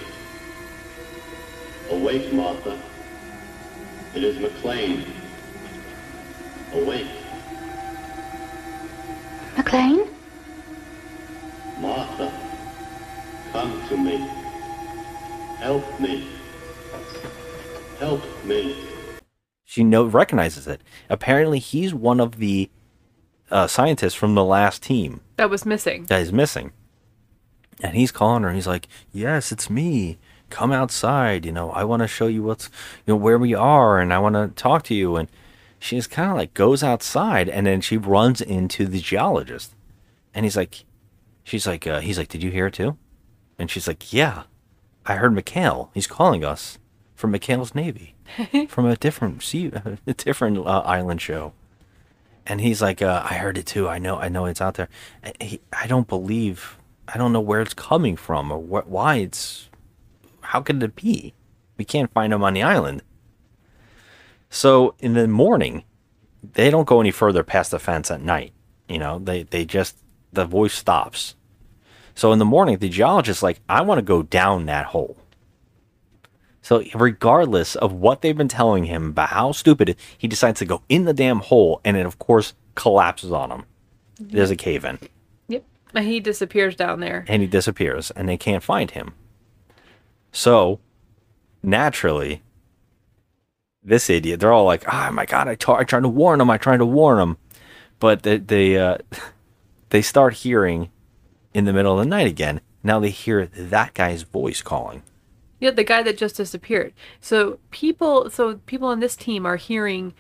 Awake, Martha. It is McLean. Awake. McLean? Martha, come to me. Help me. Help me. She know recognizes it. Apparently, he's one of the uh, scientists from the last team That was missing. that is missing. And he's calling her, and he's like, yes, it's me. Come outside. You know, I want to show you what's, you know, where we are, and I want to talk to you. And she just kind of like goes outside, and then she runs into the geologist. And he's like, she's like, uh, he's like, did you hear it too? And she's like, yeah, I heard Mikhail. He's calling us from Mikhail's Navy, from a different sea, a different uh, island show. And he's like, uh, I heard it too. I know, I know it's out there. I, he, I don't believe, I don't know where it's coming from or wh- why it's, how could it be? We can't find him on the island. So in the morning, they don't go any further past the fence at night. You know, they, they just, the voice stops. So in the morning, the geologist's like, I want to go down that hole. So regardless of what they've been telling him about how stupid it is, he decides to go in the damn hole, and it, of course, collapses on him. There's a cave-in. Yep. And he disappears down there. And he disappears, and they can't find him. So, naturally, this idiot, they're all like, oh my god, I, t- I tried to warn him, I tried to warn him. But they, they, uh, they start hearing in the middle of the night again. Now they hear that guy's voice calling. Yeah, the guy that just disappeared. So people, so people on this team are hearing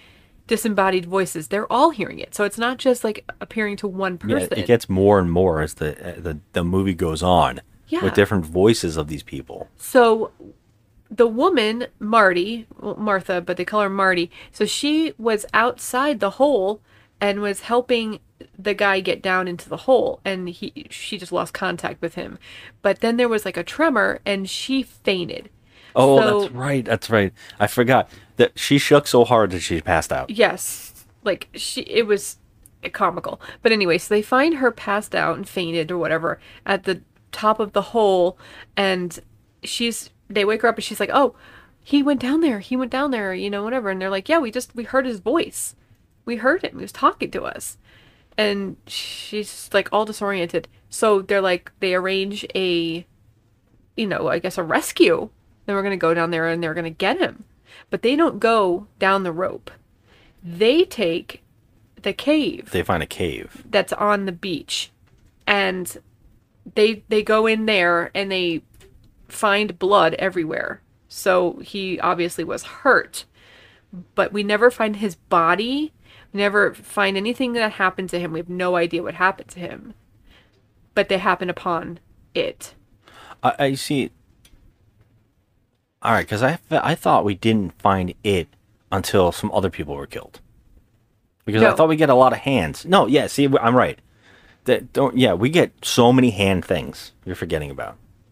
disembodied voices. They're all hearing it. So it's not just like appearing to one person. Yeah, it gets more and more as the the, the movie goes on Yeah. with different voices of these people. So the woman, Marty, well, Martha, but they call her Marty. So she was outside the hole and was helping the guy get down into the hole, and he she just lost contact with him. But then there was like a tremor and she fainted. Oh, So- that's right. That's right. I forgot that she shook so hard that she passed out. Yes. Like she it was comical. But anyway, so they find her passed out and fainted or whatever at the top of the hole, and she's they wake her up and she's like, "Oh, he went down there. He went down there, you know, whatever." And they're like, "Yeah, we just we heard his voice. We heard him. He was talking to us." And she's like all disoriented. So they're like they arrange a you know, I guess a rescue. Then we're going to go down there and they're going to get him. But they don't go down the rope. They take the cave They find a cave. that's on the beach, and they they go in there and they find blood everywhere. So he obviously was hurt, but we never find his body. We never find anything that happened to him. We have no idea what happened to him, but they happen upon it. I, I see. All right, because I, I thought we didn't find it until some other people were killed. Because I No. thought we get a lot of hands. No, yeah, see, I'm right. That don't. Yeah, we get so many hand things. You're forgetting about.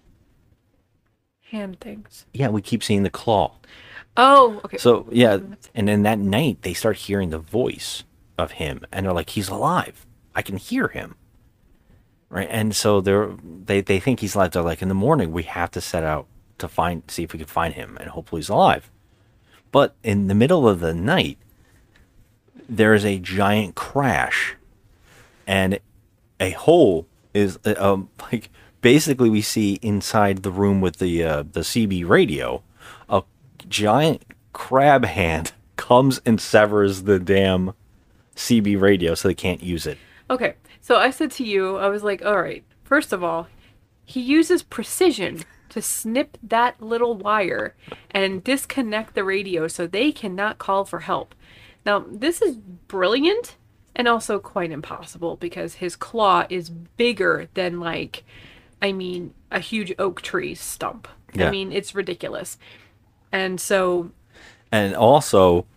Hand things. Yeah, we keep seeing the claw. Oh, okay. So yeah, and then that night they start hearing the voice of him, and they're like, "He's alive! I can hear him." Right, and so they're they they think he's alive. They're like, "In the morning, we have to set out to find, see if we can find him, and hopefully he's alive." But in the middle of the night, there is a giant crash, and a hole is uh, um like basically we see inside the room with the uh, the C B radio, a giant crab hand comes and severs the damn C B radio so they can't use it. Okay, so I said to you, I was like, all right, first of all, he uses precision to snip that little wire and disconnect the radio so they cannot call for help. Now, this is brilliant and also quite impossible because his claw is bigger than, like, I mean, a huge oak tree stump. Yeah. I mean, it's ridiculous. And so, And also,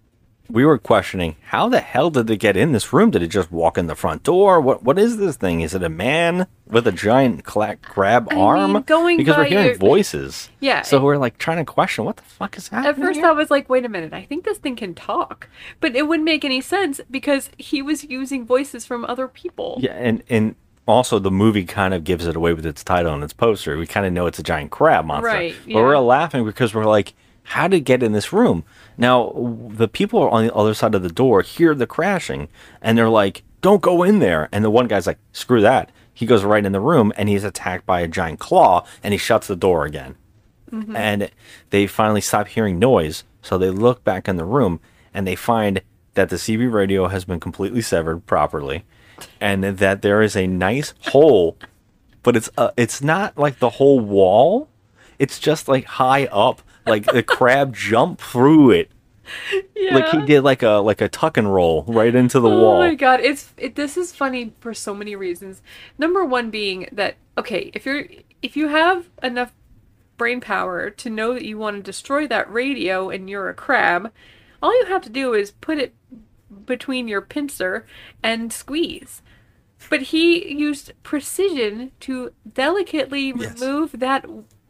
we were questioning, how the hell did it get in this room? Did it just walk in the front door? What What is this thing? Is it a man with a giant cla- crab I arm? mean, going because we're by hearing your- voices. Yeah. So we're like trying to question, what the fuck is happening at first here? I was like, wait a minute, I think this thing can talk. But it wouldn't make any sense because he was using voices from other people. Yeah, and, and also the movie kind of gives it away with its title and its poster. We kind of know it's a giant crab monster. Right, But yeah. we're all laughing because we're like, how did it get in this room? Now, w- the people on the other side of the door hear the crashing, and they're like, don't go in there. And the one guy's like, screw that. He goes right in the room, and he's attacked by a giant claw, and he shuts the door again. Mhm. And they finally stop hearing noise, so they look back in the room, and they find that the C B radio has been completely severed properly, and that there is a nice hole, but it's uh, it's not like the whole wall. It's just like high up, like the crab jumped through it, like he did like a like a tuck and roll right into the Oh wall. my god, it's it, this is funny for so many reasons. Number one being that okay, if you're if you have enough brain power to know that you want to destroy that radio and you're a crab, all you have to do is put it between your pincer and squeeze. But he used precision to delicately remove that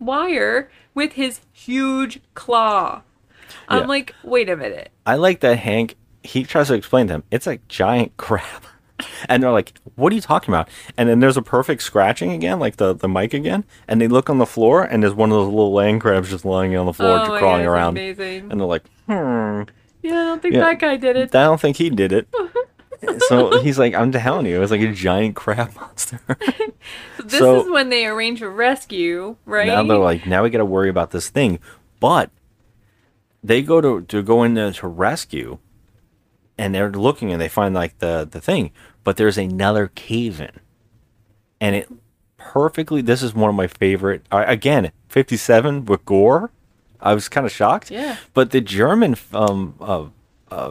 wire with his huge claw. I'm Yeah. like, wait a minute. I like that Hank, he tries to explain to them, it's a giant crab. And they're like, what are you talking about? And then there's a perfect scratching again, like the, the mic again. And they look on the floor, and there's one of those little land crabs just lying on the floor, Oh just my crawling God, it's around. amazing. And they're like, hmm. Yeah, I don't think Yeah. that guy did it. I don't think he did it. So he's like, I'm telling you, it was like a giant crab monster. So this So- is when they arrange a rescue, right? Now they're like, now we got to worry about this thing. But they go to, to go in there to rescue, and they're looking and they find like the, the thing, but there's another cave in. And it perfectly, this is one of my favorite, uh, again, fifty-seven with gore. I was kind of shocked. Yeah. But the German um, uh, uh,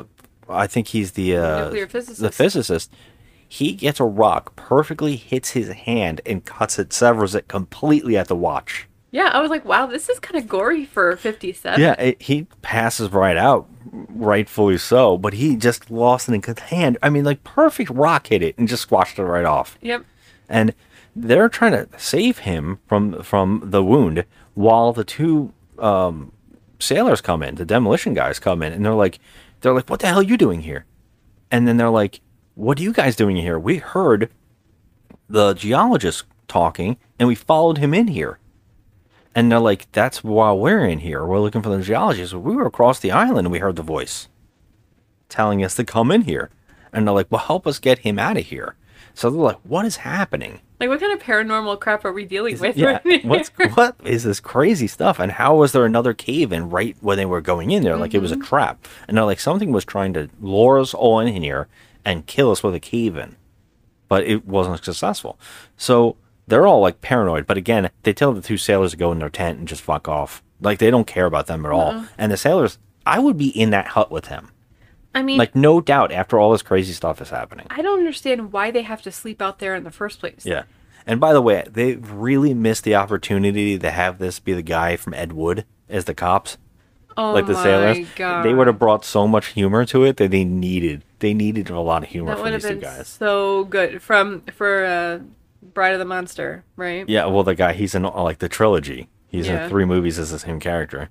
I think he's the uh, Nuclear physicist. the physicist. He gets a rock, perfectly hits his hand, and cuts it, severs it completely at the watch. Yeah, I was like, wow, this is kind of gory for fifty-seven. Yeah, it, he passes right out, rightfully so, but he just lost an hand. I mean, like, perfect rock hit it and just squashed it right off. Yep. And they're trying to save him from from the wound while the two um, sailors come in, the demolition guys come in, and they're like, they're like, what the hell are you doing here? And then they're like, what are you guys doing here? We heard the geologist talking, and we followed him in here. And they're like, that's why we're in here. We're looking for the geologist. We were across the island, and we heard the voice telling us to come in here. And they're like, well, help us get him out of here. So they're like, what is happening? Like, what kind of paranormal crap are we dealing with? Yeah, right here? what's, what is this crazy stuff? And how was there another cave in right when they were going in there? Like, it was a trap. And they're like, something was trying to lure us all in here and kill us with a cave in. But it wasn't successful. So they're all, like, paranoid. But again, they tell the two sailors to go in their tent and just fuck off. Like, they don't care about them at all. Uh-uh. And the sailors, I would be in that hut with him. I mean, Like, no doubt, after all this crazy stuff is happening. I don't understand why they have to sleep out there in the first place. Yeah. And by the way, they really missed the opportunity to have this be the guy from Ed Wood as the cops. Oh like the my sailors. God. They would have brought so much humor to it that they needed. They needed a lot of humor That from would have these two been guys. so good from for uh, Bride of the Monster, right? Yeah, well, the guy, he's in uh, like the trilogy. He's Yeah. in three movies as the same character.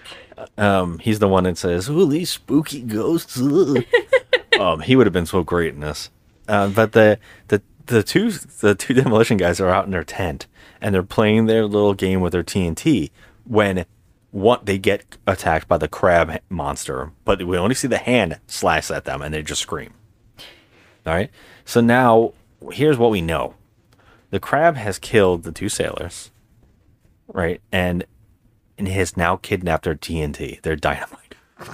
Um, he's the one that says, "Ooh, these spooky ghosts." ugh." um, he would have been so great in this. Uh, but the the the two the two demolition guys are out in their tent and they're playing their little game with their T N T when one they get attacked by the crab monster, but we only see the hand slash at them and they just scream. All right. So now here's what we know: the crab has killed the two sailors, right, and and has now kidnapped their T N T, their dynamite.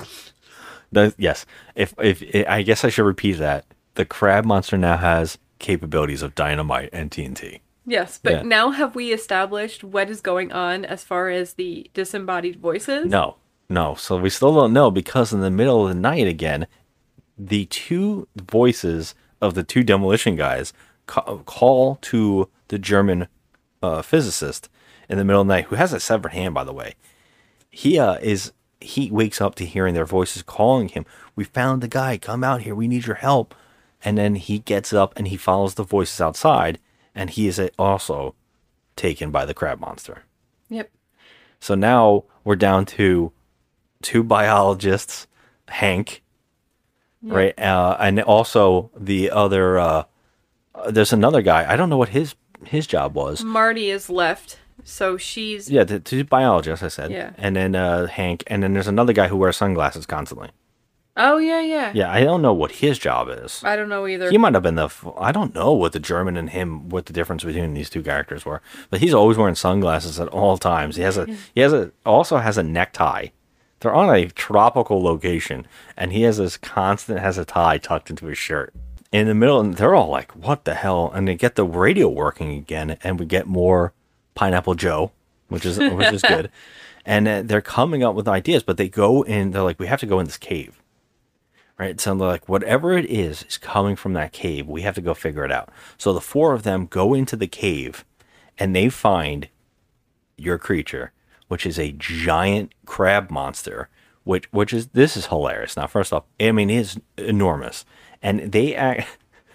The, yes. If if I guess I should repeat that. The crab monster now has capabilities of dynamite and T N T. Yes, but Yeah. now have we established what is going on as far as the disembodied voices? No, no. So we still don't know because in the middle of the night again, the two voices of the two demolition guys ca- call to the German uh, physicist in the middle of the night, who has a severed hand, by the way. He uh, is he wakes up to hearing their voices calling him. We found the guy. Come out here. We need your help. And then he gets up and he follows the voices outside, and he is also taken by the crab monster. Yep. So now we're down to two biologists, Hank, Yeah. right, uh, and also the other. Uh, uh, there's another guy. I don't know what his his job was. Marty is left, so she's Yeah, the two biologists, I said. Yeah. And then uh, Hank, and then there's another guy who wears sunglasses constantly. Oh yeah, yeah. Yeah, I don't know what his job is. I don't know either. He might have been the. f- I don't know what the German and him, what the difference between these two characters were. But he's always wearing sunglasses at all times. He has a. He has a. Also has a necktie. They're on a tropical location, and he has this constant has a tie tucked into his shirt. In the middle, and they're all like, "What the hell?" And they get the radio working again, and we get more Pineapple Joe, which is which is good. And uh, they're coming up with ideas, but they go in. They're like, "We have to go in this cave." Right, so they're like, whatever it is is coming from that cave. We have to go figure it out. So the four of them go into the cave, and they find your creature, which is a giant crab monster. Which, which is this is hilarious. Now, first off, I mean, it is enormous, and they act,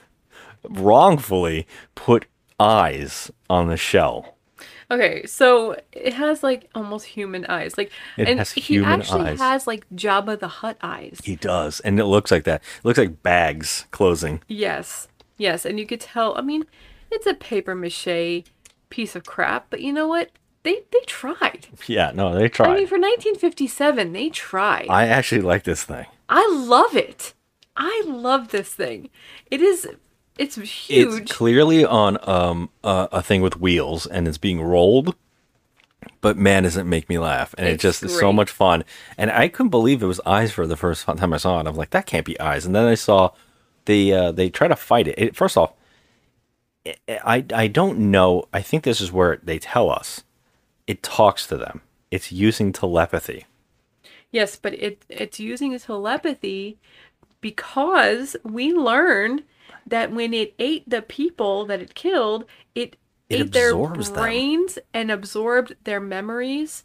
wrongfully put eyes on the shell. Okay, so it has like almost human eyes, like, It and has he human actually eyes. has like Jabba the Hutt eyes. He does, and it looks like that. It looks like bags closing. Yes, yes, and you could tell. I mean, it's a paper mache piece of crap, but you know what? They they tried. Yeah, no, they tried. I mean, for nineteen fifty-seven, they tried. I actually like this thing. I love it. I love this thing. It is. It's huge. It's clearly on um a, a thing with wheels and it's being rolled, but man, does it make me laugh! And it It's just is so great. much fun. And I couldn't believe it was eyes for the first time I saw it. I was like, that can't be eyes. And then I saw the uh, they try to fight it. it. First off, I, I I don't know. I think this is where they tell us it talks to them. It's using telepathy. Yes, but it it's using telepathy because we learned that when it ate the people that it killed, it, It ate their absorbs them. brains and absorbed their memories,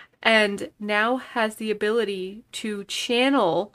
and now has the ability to channel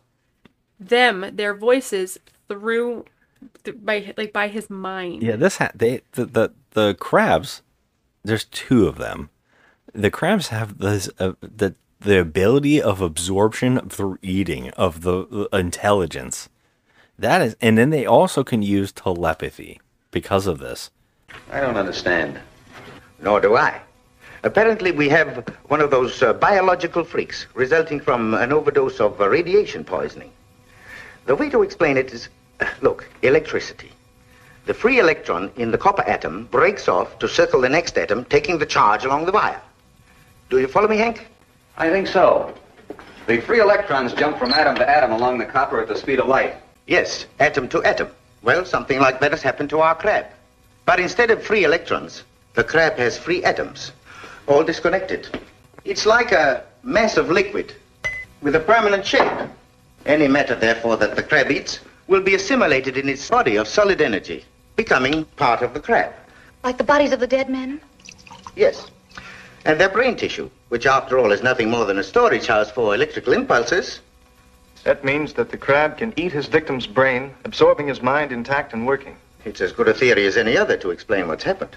them, their voices, through th- by like by his mind. Yeah, this ha- they the, the the crabs. There's two of them. The crabs have this uh, the the ability of absorption through eating of the, the intelligence. That is, and then they also can use telepathy because of this. I don't understand. Nor do I. Apparently, we have one of those uh, biological freaks resulting from an overdose of uh, radiation poisoning. The way to explain it is, uh, look, electricity. The free electron in the copper atom breaks off to circle the next atom, taking the charge along the wire. Do you follow me, Hank? I think so. The free electrons jump from atom to atom along the copper at the speed of light. Yes, atom to atom. Well, something like that has happened to our crab. But instead of free electrons, the crab has free atoms, all disconnected. It's like a mass of liquid with a permanent shape. Any matter, therefore, that the crab eats will be assimilated in its body of solid energy, becoming part of the crab. Like the bodies of the dead men? Yes. And their brain tissue, which after all is nothing more than a storage house for electrical impulses. That means that the crab can eat his victim's brain, absorbing his mind intact and working. It's as good a theory as any other to explain what's happened.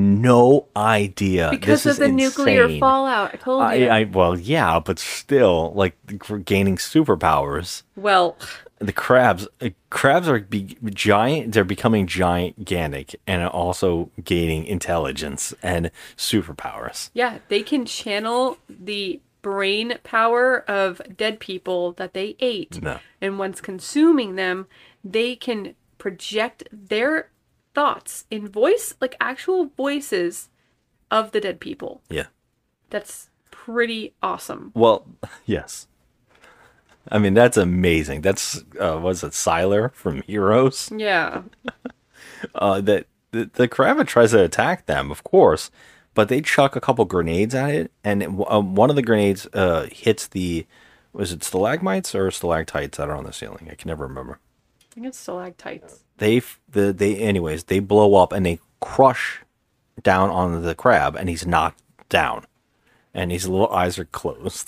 No idea. Because This of the is nuclear insane. fallout. I told you. I, I well, yeah, but still, like gaining superpowers. well, The crabs, uh, crabs are be- giant. They're becoming gigantic, and also gaining intelligence and superpowers. yeah, they can channel the brain power of dead people that they ate. No. And once consuming them, they can project their thoughts in voice, like actual voices of the dead people. Yeah. That's pretty awesome. Well, yes. I mean, that's amazing. That's uh, what's it, Sylar from Heroes? Yeah. Uh, that the, the crab tries to attack them, of course, but they chuck a couple grenades at it, and it, uh, one of the grenades uh, hits the was it stalagmites or stalactites that are on the ceiling? I can never remember. I think it's stalactites. They f- the they anyways they blow up and they crush down on the crab, and he's knocked down, and his little eyes are closed.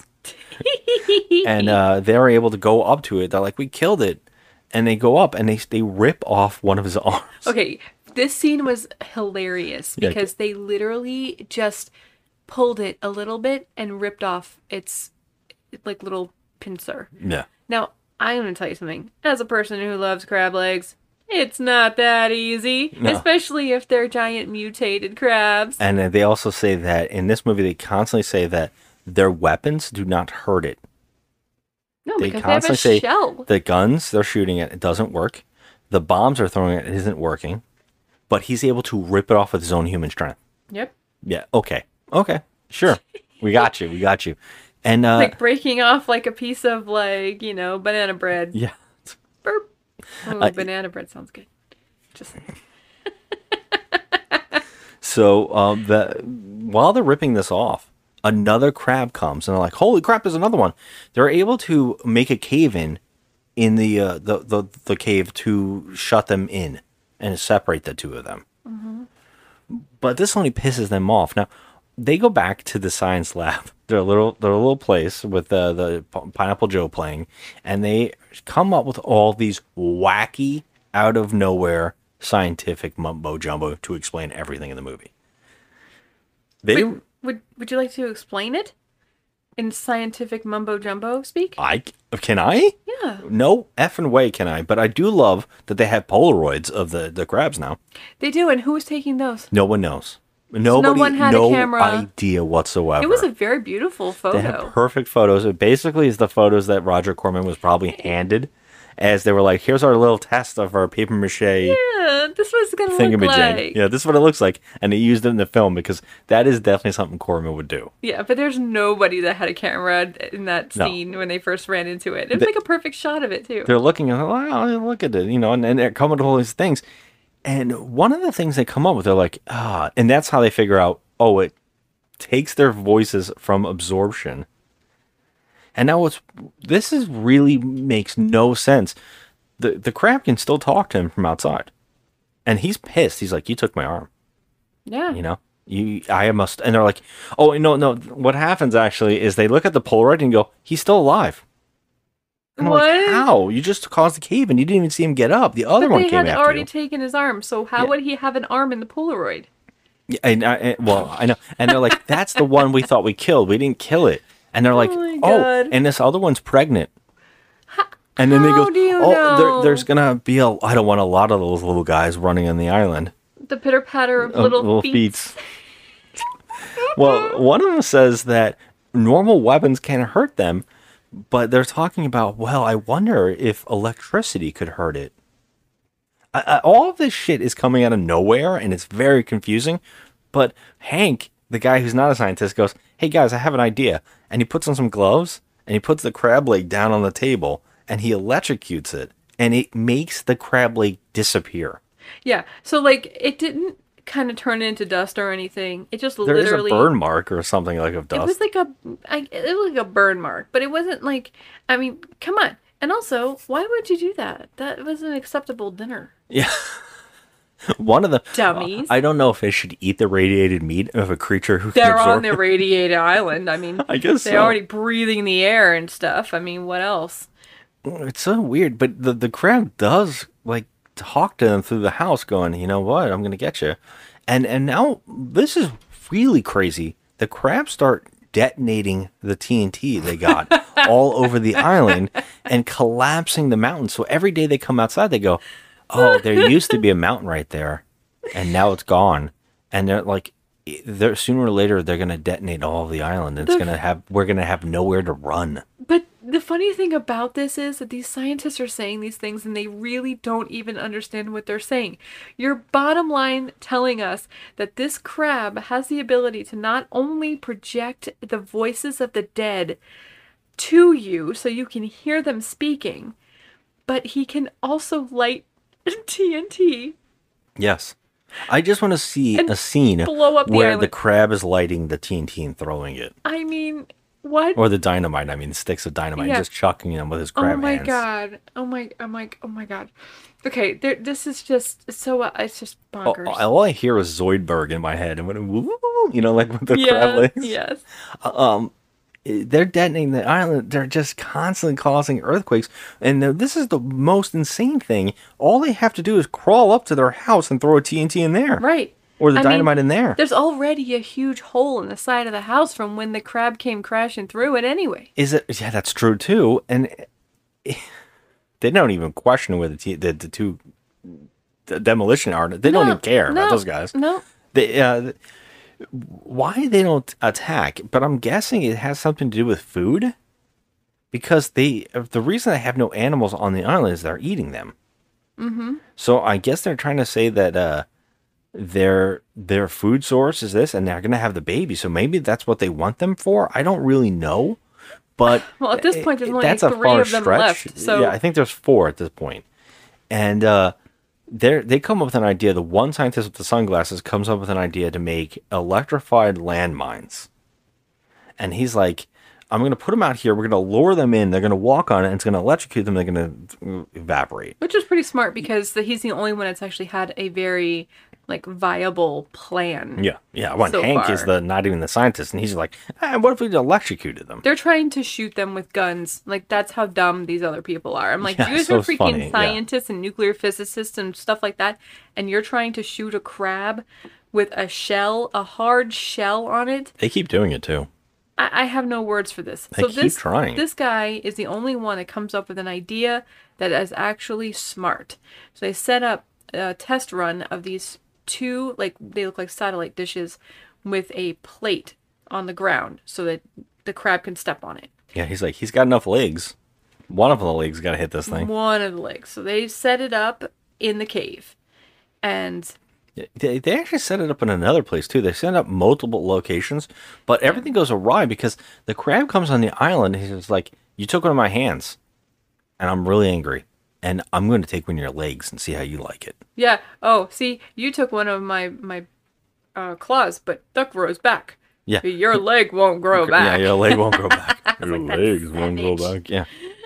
And uh, they're able to go up to it. They're like, we killed it. And they go up and they they rip off one of his arms. Okay, this scene was hilarious Yeah, because they literally just pulled it a little bit and ripped off its like little pincer. Yeah. Now, I'm going to tell you something. As a person who loves crab legs, it's not that easy, No. especially if they're giant mutated crabs. And uh, they also say that in this movie, they constantly say that their weapons do not hurt it. No, They because they have a constantly say shell. the guns they're shooting at, it doesn't work. The bombs they're throwing at it isn't working. But he's able to rip it off with his own human strength. Yep. Yeah, okay. Okay, sure. We got you. We got you. And, uh, Like breaking off like a piece of like, you know, banana bread. yeah. Burp. Oh, Uh, banana bread sounds good. Just So um, the while they're ripping this off, another crab comes, and they're like, "Holy crap! There's another one!" They're able to make a cave in in the uh, the, the the cave to shut them in and separate the two of them. Mm-hmm. But this only pisses them off. Now they go back to the science lab, their little their little place with the the Pineapple Joe playing, and they come up with all these wacky, out of nowhere scientific mumbo jumbo to explain everything in the movie. They Wait, would would you like to explain it in scientific mumbo jumbo speak? I can I? Yeah. No effing way can I. But I do love that they have Polaroids of the, the crabs now. They do, and who was taking those? No one knows. Nobody, one had a no camera. idea whatsoever. It was a very beautiful photo. They have perfect photos. It basically is the photos that Roger Corman was probably handed, as they were like, "Here's our little test of our paper mache Yeah, this was gonna look thingamajig." like. Yeah, this is what it looks like, and he used it in the film because that is definitely something Corman would do. Yeah, but there's nobody that had a camera in that No. scene when they first ran into it. It was The- like a perfect shot of it too. They're looking and wow, look at it, you know, and, and they're coming to all these things. And one of the things they come up with, they're like, ah, and that's how they figure out, oh, it takes their voices from absorption. And now what's this is really makes no sense. the the crab can still talk to him from outside, and he's pissed. He's like, "You took my arm." Yeah. You know, you I must, and they're like, "Oh no, no." What happens actually is they look at the Polaroid and go, "He's still alive." And I'm What? like, how? You just caused the cave and you didn't even see him get up. The other But one they came had after already you. taken his arm, so how Yeah. would he have an arm in the Polaroid? Yeah, and, I, and well, I know, and they're like, "That's the one we thought we killed. We didn't kill it." And they're like, Oh my "Oh, God. and this other one's pregnant." And then they how go, do you "Oh, know?" there, there's gonna be a. I don't want a lot of those little guys running on the island. The pitter patter of Of little, little feet. feets." Well, one of them says that normal weapons can hurt them, but they're talking about, well, I wonder if electricity could hurt it. I, I, all of this shit is coming out of nowhere, and it's very confusing. But Hank, the guy who's not a scientist, goes, "Hey guys, I have an idea," and he puts on some gloves and he puts the crab leg down on the table and he electrocutes it, and it makes the crab leg disappear. Yeah, so like it didn't kind of turn into dust or anything. It just There is a literally burn mark or something like of dust. It was like a, I, it was like a burn mark, but it wasn't like. I mean, come on. And also, why would you do that? That was an acceptable dinner. Yeah. One of the Dummies. I don't know if they should eat the radiated meat of a creature who They're can on absorb the radiated island. I mean, I guess they're so. already breathing the air and stuff. I mean, what else? It's so weird, but the the crab does like talk to them through the house, going, "You know what? I'm gonna get you." And and now this is really crazy. The crabs start detonating the T N T they got all over the island and collapsing the mountain. So every day they come outside, they go, "Oh, there used to be a mountain right there, and now it's gone." And they're like, they're sooner or later they're gonna detonate all of the island. It's The- gonna have we're gonna have nowhere to run. But the funny thing about this is that these scientists are saying these things and they really don't even understand what they're saying. You're bottom line telling us that this crab has the ability to not only project the voices of the dead to you so you can hear them speaking, but he can also light T N T. Yes. I just want to see And a scene blow up the where the island. crab is lighting the T N T and throwing it. I mean, what? Or the dynamite, I mean, sticks of dynamite, Yeah. just chucking them with his crab Oh my hands. god. Oh my I'm like, oh my god. Okay, there, this is just so uh, it's just Oh, bonkers. all I hear is Zoidberg in my head, and when it, woo, woo, woo, you know, like with the yes, crab legs. yes. Um, they're detonating the island. They're just constantly causing earthquakes, and uh, this is the most insane thing. All they have to do is crawl up to their house and throw a T N T in there, Right. or the I mean, dynamite in there. There's already a huge hole in the side of the house from when the crab came crashing through it anyway. Is it? Yeah, that's true too. And they don't even question where the t- the, the two the demolition are. They don't No, even care no, about those guys. No. They, uh, why they don't attack? But I'm guessing it has something to do with food, because they the reason they have no animals on the island is they're eating them. Mm-hmm. So I guess they're trying to say that uh, their their food source is this, and they're going to have the baby. So maybe that's what they want them for. I don't really know, but Well, at this point, there's only that's like a three far of them stretch. left. So Yeah, I think there's four at this point, and uh, they they come up with an idea. The one scientist with the sunglasses comes up with an idea to make electrified landmines, and he's like, "I'm going to put them out here. We're going to lure them in. They're going to walk on it. And it's going to electrocute them. They're going to evaporate." which is pretty smart because the, he's the only one that's actually had a very like viable plan. Yeah, yeah. When so Hank far. is the not even the scientist, and he's like, eh, "What if we electrocuted them?" They're trying to shoot them with guns. Like, that's how dumb these other people are. I'm like, Yeah, you guys so are it's freaking funny, yeah. scientists and nuclear physicists and stuff like that, and you're trying to shoot a crab with a shell, a hard shell on it. They keep doing it too. I, I have no words for this. They so keep this, trying. This guy is the only one that comes up with an idea that is actually smart. So they set up a test run of these two, like, they look like satellite dishes with a plate on the ground so that the crab can step on it. Yeah, he's like, he's got enough legs. One of the legs got to hit this thing. One of the legs. So they set it up in the cave. And They, they actually set it up in another place too. They set up multiple locations, but everything goes awry because the crab comes on the island. And he's like, "You took one of my hands, and I'm really angry, and I'm going to take one of your legs and see how you like it." yeah, oh, see, you took one of my my uh, claws, but that grows back. Yeah. Your leg won't grow back. Yeah, your leg won't grow back. Your like, "That's legs won't grow savage." back. Yeah.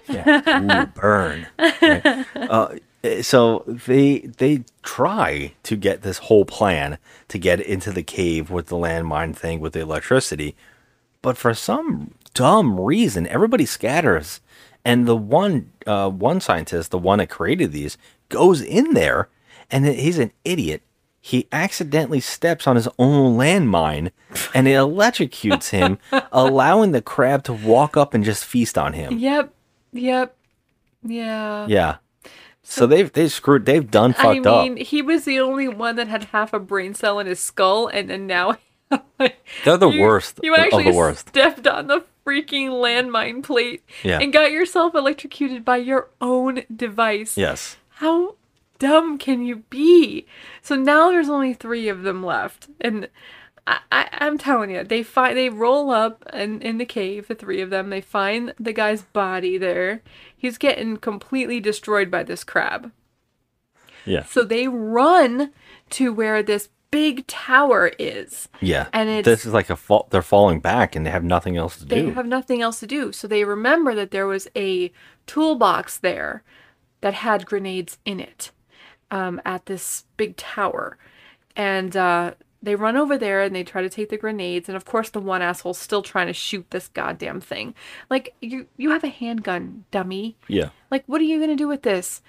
Yeah. Ooh, burn. Right? Uh, so they they try to get this whole plan to get into the cave with the landmine thing with the electricity, but for some dumb reason, everybody scatters, and the one uh, one scientist, the one that created these, goes in there, and he's an idiot. He accidentally steps on his own landmine, and it electrocutes him, allowing the crab to walk up and just feast on him. Yep. Yep. Yeah. Yeah. So they've they screwed. They've done fucked I mean, up. he was the only one that had half a brain cell in his skull, and then now They're the you, worst You of actually the worst. stepped on the freaking landmine plate Yeah. and got yourself electrocuted by your own device. Yes. How dumb can you be? So now there's only three of them left, and I, I, I'm telling you, they find they roll up in, in the cave, the three of them. They find the guy's body there. He's getting completely destroyed by this crab. Yeah. So they run to where this big tower is. Yeah. And it's, this is like a fall. They're falling back, and they have nothing else to they do. have nothing else to do. So they remember that there was a toolbox there that had grenades in it um, at this big tower. And uh, they run over there and they try to take the grenades. And of course, the one asshole's still trying to shoot this goddamn thing. Like, you, you have a handgun, dummy. Yeah. Like, what are you going to do with this?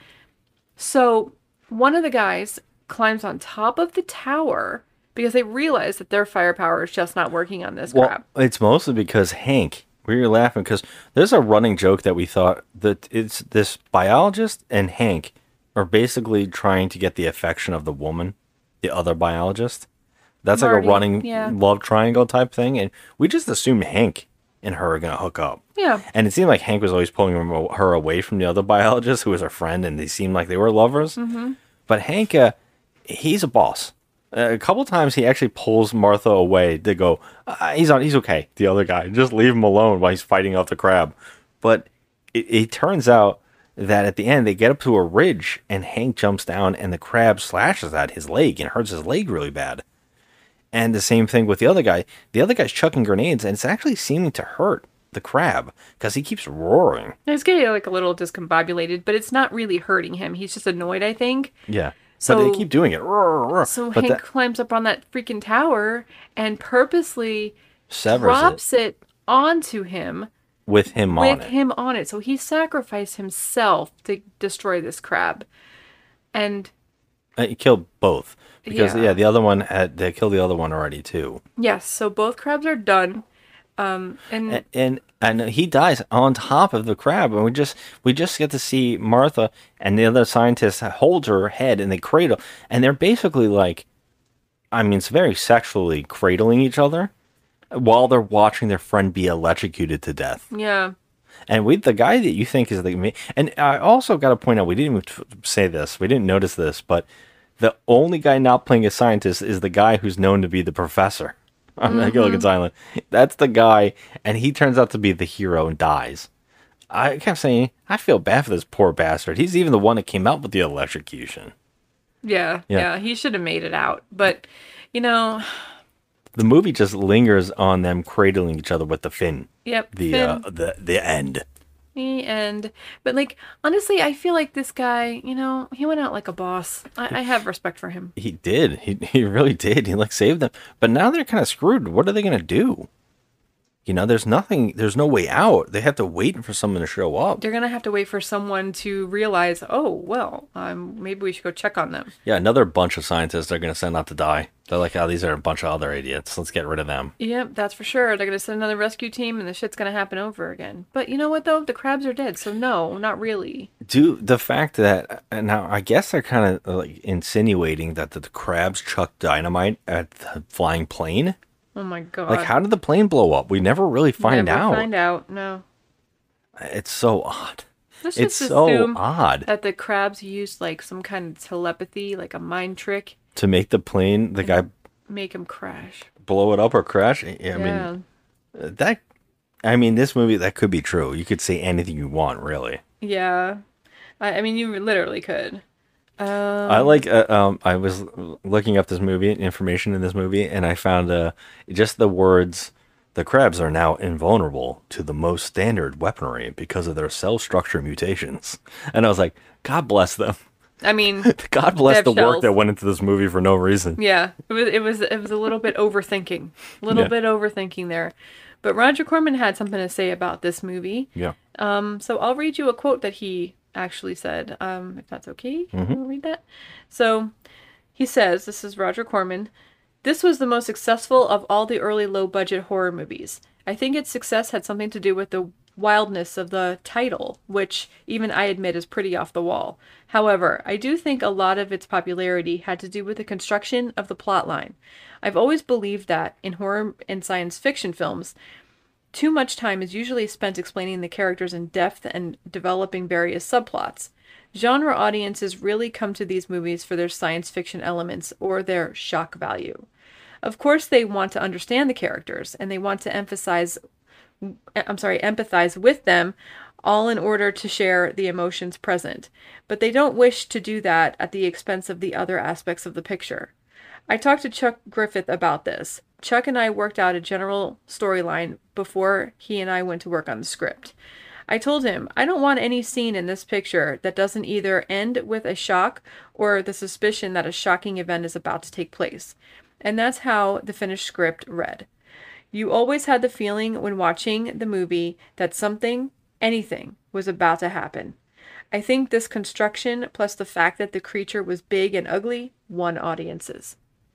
So one of the guys climbs on top of the tower because they realize that their firepower is just not working on this Well, crap. it's mostly because Hank. We were laughing because there's a running joke that we thought that it's this biologist and Hank are basically trying to get the affection of the woman, the other biologist. That's like Marty, a running yeah. love triangle type thing, and we just assumed Hank and her are gonna hook up. Yeah. And it seemed like Hank was always pulling him- her away from the other biologist, who was her friend, and they seemed like they were lovers. Mm-hmm. But Hank, uh, he's a boss. Uh, a couple times he actually pulls Martha away to go, uh, he's on, he's okay. The other guy, just leave him alone while he's fighting off the crab. But it, it turns out that at the end they get up to a ridge and Hank jumps down and the crab slashes at his leg and hurts his leg really bad. And the same thing with the other guy. The other guy's chucking grenades and it's actually seeming to hurt the crab because he keeps roaring. He's getting like a little discombobulated, but it's not really hurting him. He's just annoyed, I think. Yeah. So- but they keep doing it. Roar, roar. So But Hank that climbs up on that freaking tower and purposely severs drops it. onto him with him on with it. him on it. So he sacrificed himself to destroy this crab. And Uh, He killed both because Yeah. yeah. the other one had they killed the other one already too. yes, so both crabs are done. Um, and And, and and he dies on top of the crab, and we just we just get to see Martha and the other scientist hold her head in the cradle, and they're basically like, I mean, it's very sexually cradling each other while they're watching their friend be electrocuted to death. yeah. And we, the guy that you think is the me, and I also got to point out, we didn't even t- say this, we didn't notice this, but the only guy not playing a scientist is the guy who's known to be the professor on Mhm. Gilligan's Island. That's the guy, and he turns out to be the hero and dies. I kept saying, I feel bad for this poor bastard. He's even the one that came out with the electrocution. Yeah, Yeah. yeah, he should have made it out. But, you know, The movie just lingers on them cradling each other with the fin. Yep, The fin. uh, the the end. the end. But, like, honestly, I feel like this guy, you know, he went out like a boss. I, I have respect for him. He did. He he really did. He like saved them. But now they're kind of screwed. What are they gonna do? You know, there's nothing. There's no way out. They have to wait for someone to show up. They're going to have to wait for someone to realize, oh, well, um, maybe we should go check on them. Yeah, another bunch of scientists they're gonna send out to die. They're like, oh, these are a bunch of other idiots. Let's get rid of them. Yep, that's for sure. They're going to send another rescue team and the shit's going to happen over again. But you know what, though? The crabs are dead, so no, not really. Do the fact that and now I guess they're kind of like insinuating that the, the crabs chucked dynamite at the flying plane. Oh my god. Like, how did the plane blow up? We never really find Never out. find out, no. It's so odd. Let's It's just so assume odd that the crabs used like some kind of telepathy, like a mind trick, to make the plane, the guy make him crash. blow it up or crash. I Yeah. mean, that. I mean, this movie that could be true. You could say anything you want, really. Yeah. I, I mean, you literally could. Um, I like. Uh, um, I was looking up this movie information in this movie, and I found uh, just the words The crabs are now invulnerable to the most standard weaponry because of their cell structure mutations. And I was like, God bless them. I mean, God bless they the have shells. work that went into this movie for no reason. Yeah, it was it was it was a little bit overthinking, a little Yeah. bit overthinking there. But Roger Corman had something to say about this movie. Yeah. Um, so I'll read you a quote that he actually said, um, if that's okay. Mhm. I'll read that. So he says, this is Roger Corman, "This was the most successful of all the early low-budget horror movies. I think its success had something to do with the wildness of the title, which even I admit is pretty off the wall. However, I do think a lot of its popularity had to do with the construction of the plotline. I've always believed that, in horror and science fiction films, too much time is usually spent explaining the characters in depth and developing various subplots. Genre audiences really come to these movies for their science fiction elements or their shock value. Of course, they want to understand the characters, and they want to emphasize I'm sorry, empathize with them, all in order to share the emotions present. But they don't wish to do that at the expense of the other aspects of the picture. I talked to Chuck Griffith about this. Chuck and I worked out a general storyline before he and I went to work on the script. I told him, I don't want any scene in this picture that doesn't either end with a shock or the suspicion that a shocking event is about to take place. And that's how the finished script read. You always had the feeling when watching the movie that something, anything, was about to happen. I think this construction, plus the fact that the creature was big and ugly, won audiences."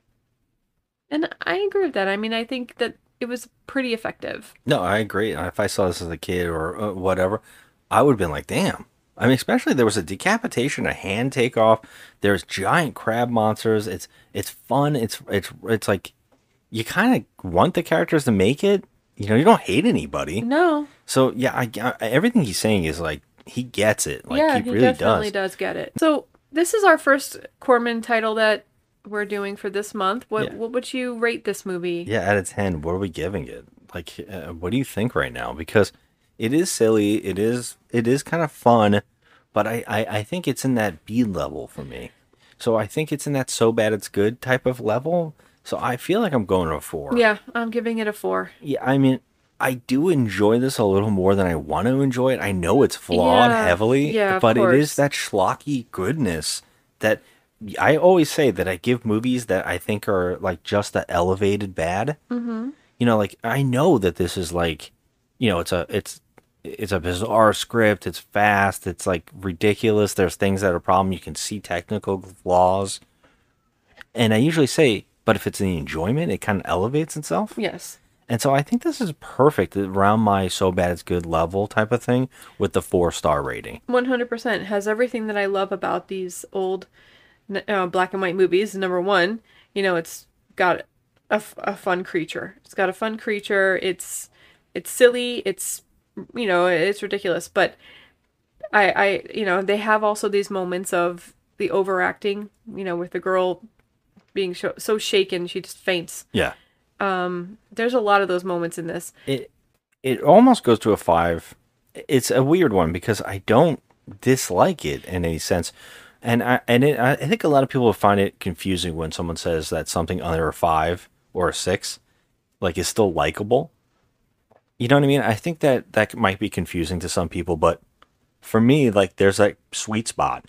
And I agree with that. I mean, I think that it was pretty effective. No, I agree. If I saw this as a kid or uh, whatever, I would have been like, damn. I mean, especially there was a decapitation, a hand take off. There's giant crab monsters. It's it's fun. It's it's it's like you kind of want the characters to make it. You know, you don't hate anybody. No. So yeah, I, I, everything he's saying is like he gets it. Like yeah, he, he really definitely does. does get it. So this is our first Corman title that we're doing for this month. What Yeah. what would you rate this movie? Yeah, out of ten, what are we giving it? Like, uh, what do you think right now? Because it is silly. It is it is kind of fun, but I, I, I think it's in that B level for me. So I think it's in that so bad it's good type of level. So I feel like I'm going to a four. Yeah, I'm giving it a four. Yeah, I mean, I do enjoy this a little more than I want to enjoy it. I know it's flawed Yeah, heavily, yeah, of but it course. is that schlocky goodness that I always say that I give movies that I think are like just the elevated bad. Mm-hmm. You know, like I know that this is like, you know, it's a it's it's a bizarre script. It's fast. It's like ridiculous. There's things that are a problem. You can see technical flaws, and I usually say, but if it's the enjoyment, it kind of elevates itself. Yes. And so I think this is perfect around my so bad it's good level type of thing with the four star rating. one hundred percent has everything that I love about these old uh, black and white movies. Number one, you know, it's got a, f- a fun creature. It's got a fun creature. It's it's silly. It's, you know, it's ridiculous. But I, I, you know, they have also these moments of the overacting, you know, with the girl being sh- so shaken she just faints. Yeah. Um, there's a lot of those moments in this. It it almost goes to a five. It's a weird one because I don't dislike it in any sense, and I and it, I think a lot of people find it confusing when someone says that something under a five or a six, like, is still likable. You know what I mean? I think that that might be confusing to some people, but for me, like, there's that sweet spot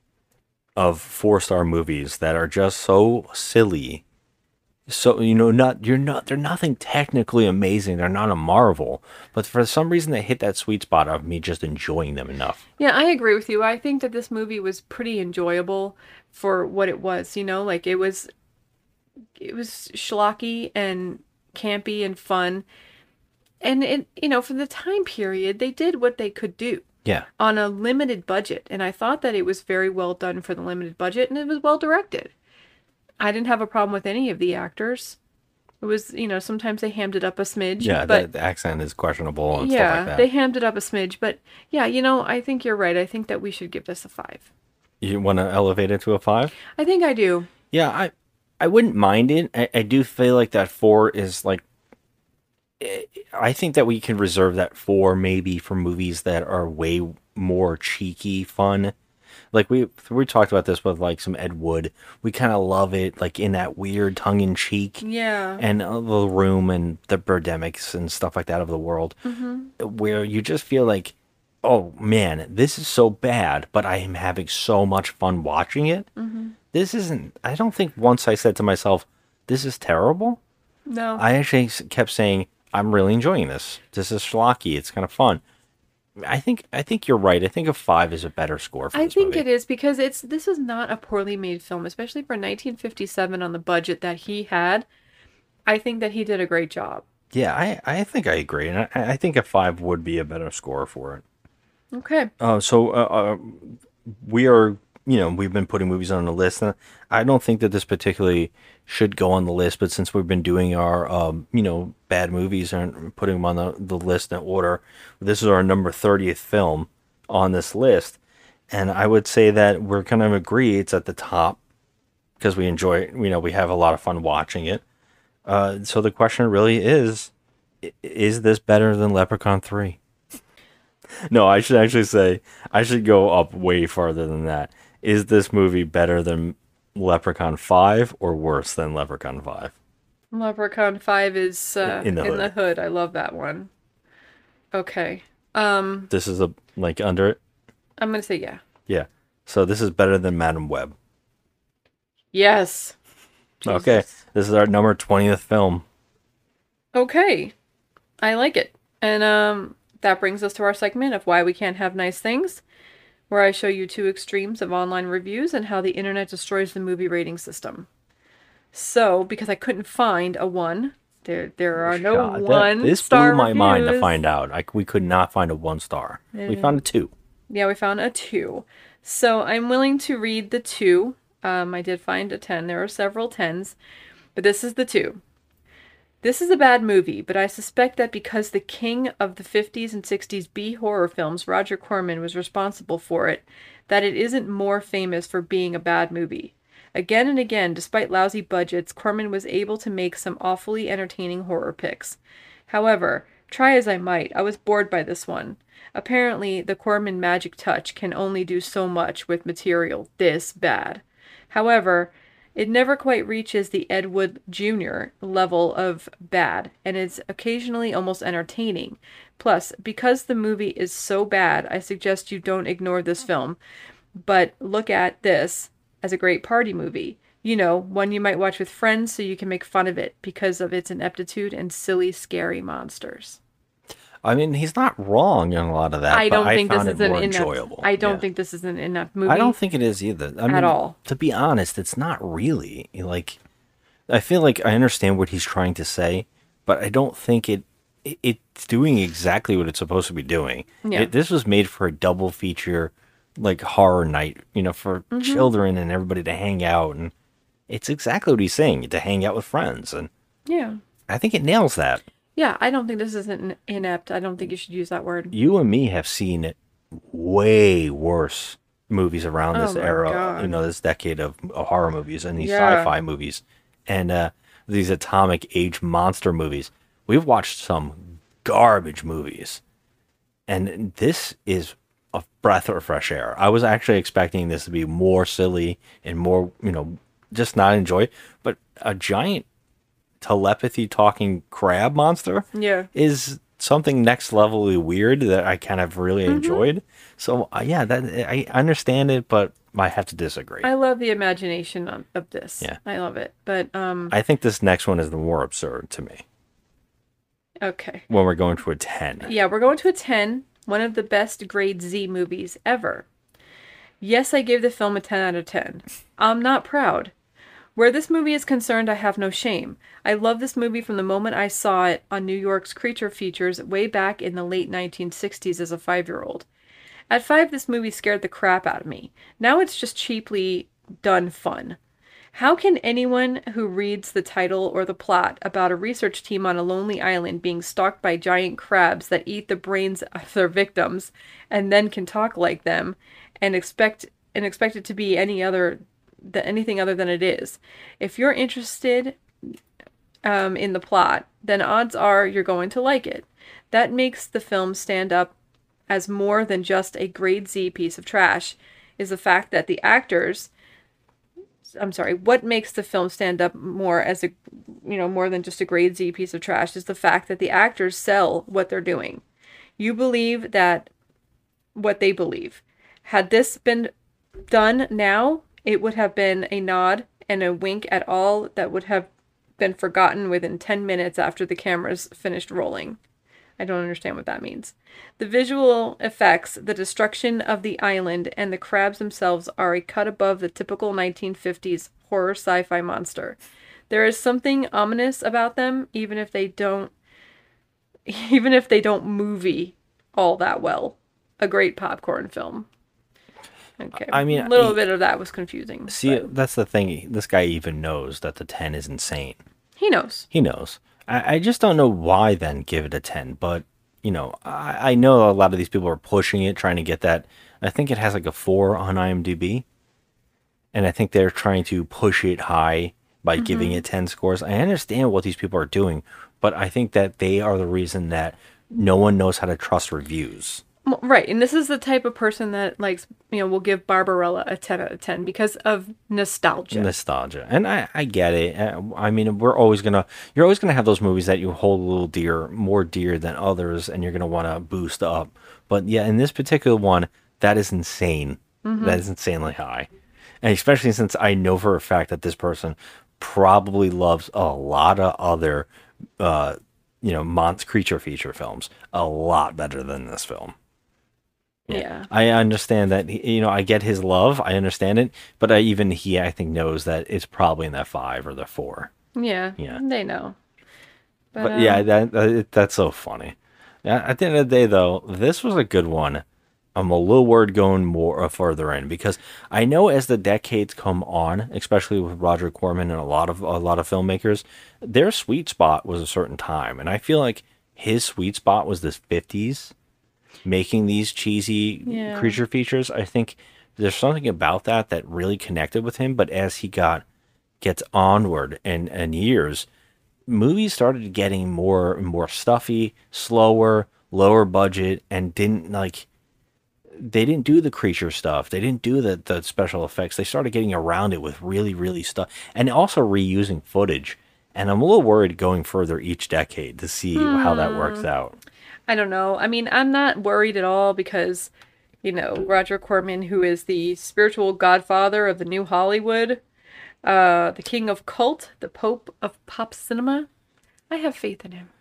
of four star movies that are just so silly. So, you know, not you're not they're nothing technically amazing. They're not a marvel, but for some reason they hit that sweet spot of me just enjoying them enough. Yeah, I agree with you. I think that this movie was pretty enjoyable for what it was, you know, like it was it was schlocky and campy and fun. And it, you know, for the time period, they did what they could do. Yeah. On a limited budget, and I thought that it was very well done for the limited budget, and it was well directed. I didn't have a problem with any of the actors. It was, you know, sometimes they hammed it up a smidge. Yeah, but the, the accent is questionable and yeah, stuff like that. they hammed it up a smidge. But yeah, you know, I think you're right. I think that we should give this a five. You want to elevate it to a five? I think I do. Yeah, I I wouldn't mind it. I, I do feel like that four is like. I think that we can reserve that four maybe for movies that are way more cheeky fun. Like we we talked about this with like some Ed Wood. We kind of love it, like in that weird tongue in cheek. Yeah. And uh, the Room and the Birdemics and stuff like that of the world, Mm-hmm. where you just feel like, oh man, this is so bad, but I am having so much fun watching it. Mm-hmm. This isn't. I don't think once I said to myself, "This is terrible." No. I actually s- kept saying, "I'm really enjoying this. This is schlocky. It's kind of fun." I think. I think you're right. I think a five is a better score for I this think movie. it is because it's this is not a poorly made film, especially for nineteen fifty-seven on the budget that he had. I think that he did a great job. Yeah, I, I think I agree, and I, I think a five would be a better score for it. Okay. Uh, so uh, uh, we are, you know, we've been putting movies on the list, and I don't think that this particularly should go on the list, but since we've been doing our, um, you know, bad movies and putting them on the, the list in order, this is our number thirtieth film on this list, and I would say that we're kind of agree it's at the top because we enjoy it, you know, we have a lot of fun watching it. Uh, so the question really is, i- is this better than Leprechaun three? No, I should actually say, I should go up way farther than that. Is this movie better than Leprechaun five or worse than Leprechaun five? Leprechaun five is uh, In the in the Hood. hood. I love that one. Okay. Um, This is a, like, under it? I'm gonna say yeah. Yeah. So this is better than Madam Web. Yes. Okay. This is our number twentieth film. Okay. I like it. And um that brings us to our segment of why we can't have nice things, where I show you two extremes of online reviews and how the internet destroys the movie rating system. So, because I couldn't find a one, there there are no God, that- one this star blew my mind to reviews. find out. Like, we could not find a one star. We Yeah. found a two. Yeah, we found a two. So I'm willing to read the two. Um, I did find a ten. There are several tens, but this is the two. This is a bad movie, but I suspect that because the king of the fifties and sixties B horror films, Roger Corman, was responsible for it, that it isn't more famous for being a bad movie. Again and again, despite lousy budgets, Corman was able to make some awfully entertaining horror picks. However, try as I might, I was bored by this one. Apparently, the Corman magic touch can only do so much with material this bad. However, it never quite reaches the Ed Wood Junior level of bad, and it's occasionally almost entertaining. Plus, because the movie is so bad, I suggest you don't ignore this film, but look at this as a great party movie. You know, one you might watch with friends so you can make fun of it because of its ineptitude and silly, scary monsters. I mean, he's not wrong in a lot of that. I but don't think found this is it an more inept. enjoyable. I don't Yeah. think this is an inept movie. I don't think it is either. I mean, At all. To be honest, it's not really. Like, I feel like I understand what he's trying to say, but I don't think it, it it's doing exactly what it's supposed to be doing. Yeah. It, this was made for a double feature, like horror night, you know, for Mhm. children and everybody to hang out, and it's exactly what he's saying, to hang out with friends, and Yeah. I think it nails that. Yeah, I don't think this is an inept. I don't think you should use that word. You and me have seen way worse movies around Oh this my era, God. you know, this decade of of horror movies and these Yeah. sci-fi movies and uh, these atomic age monster movies. We've watched some garbage movies, and this is a breath of fresh air. I was actually expecting this to be more silly and more, you know, just not enjoy, but a giant telepathy talking crab monster Yeah. is something next levelly weird that I kind of really Mhm. enjoyed. So uh, yeah, that I understand it, but I have to disagree. I love the imagination of, of this. Yeah. I love it. But, um, I think this next one is the more absurd to me okay. when we're going to a ten. Yeah, we're going to a ten. One of the best grade Z movies ever. Yes, I gave the film a ten out of ten. I'm not proud. Where this movie is concerned, I have no shame. I love this movie from the moment I saw it on New York's Creature Features way back in the late nineteen sixties as a five-year-old. At five, this movie scared the crap out of me. Now it's just cheaply done fun. How can anyone who reads the title or the plot about a research team on a lonely island being stalked by giant crabs that eat the brains of their victims and then can talk like them and expect and expect it to be any other th- anything other than it is? If you're interested um, in the plot, then odds are you're going to like it. That makes the film stand up as more than just a grade Z piece of trash. is the fact that the actors, I'm sorry, what makes the film stand up more as a, you know, more than just a grade Z piece of trash is the fact that the actors sell what they're doing. You believe that what they believe. Had this been done now, it would have been a nod and a wink at all that would have been forgotten within ten minutes after the cameras finished rolling. I don't understand what that means. The visual effects, the destruction of the island, and the crabs themselves are a cut above the typical nineteen fifties horror sci-fi monster. There is something ominous about them, even if they don't even if they don't movie all that well. A great popcorn film. Okay. I mean, a little he, bit of that was confusing. See, but that's the thing. This guy even knows that the ten is insane. He knows. He knows. I, I just don't know why then give it a ten. But, you know, I, I know a lot of these people are pushing it, trying to get that. I think it has like a four on IMDb. And I think they're trying to push it high by mm-hmm. giving it ten scores. I understand what these people are doing, but I think that they are the reason that no one knows how to trust reviews. Right, and this is the type of person that likes, you know, will give Barbarella a ten out of ten because of nostalgia. Nostalgia, and I, I get it. I mean, we're always gonna, you're always gonna have those movies that you hold a little dear, more dear than others, and you're gonna want to boost up. But yeah, in this particular one, that is insane. Mm-hmm. That is insanely high, and especially since I know for a fact that this person probably loves a lot of other, uh, you know, monster creature feature films a lot better than this film. Yeah. yeah, I understand that. You know, I get his love. I understand it, but I, even he, I think, knows that it's probably in that five or the four. Yeah, yeah, they know. But, but um, yeah, that, that that's so funny. At the end of the day, though, this was a good one. I'm a little worried going more uh, further in because I know as the decades come on, especially with Roger Corman and a lot of a lot of filmmakers, their sweet spot was a certain time, and I feel like his sweet spot was this fifties. Making these cheesy yeah. creature features. I think there's something about that that really connected with him. But as he got gets onward and and years, movies started getting more and more stuffy, slower, lower budget, and didn't like they didn't do the creature stuff. They didn't do the the special effects. They started getting around it with really really stuff and also reusing footage. And I'm a little worried going further each decade to see hmm. how that works out. I don't know. I mean, I'm not worried at all because, you know, Roger Corman, who is the spiritual godfather of the new Hollywood, uh, the king of cult, the pope of pop cinema, I have faith in him.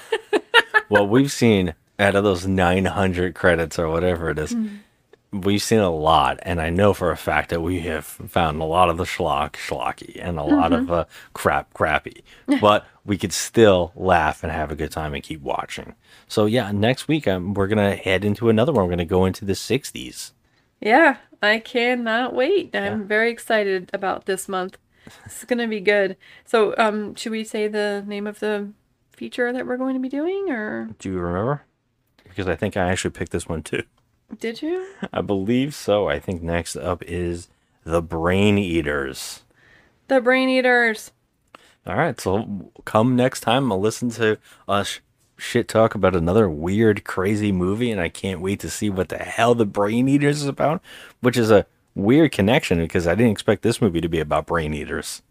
Well, we've seen out of those nine hundred credits or whatever it is, mm. we've seen a lot. And I know for a fact that we have found a lot of the schlock schlocky and a lot mm-hmm. of uh, crap crappy. But we could still laugh and have a good time and keep watching. So yeah, next week um, we're going to head into another one. We're going to go into the sixties. Yeah, I cannot wait. I'm yeah. very excited about this month. It's going to be good. So um, should we say the name of the feature that we're going to be doing? Or do you remember? Because I think I actually picked this one too. Did you? I believe so. I think next up is The Brain Eaters. The Brain Eaters. All right, so come next time. I'll listen to us shit talk about another weird, crazy movie, and I can't wait to see what the hell The Brain Eaters is about, which is a weird connection because I didn't expect this movie to be about brain eaters.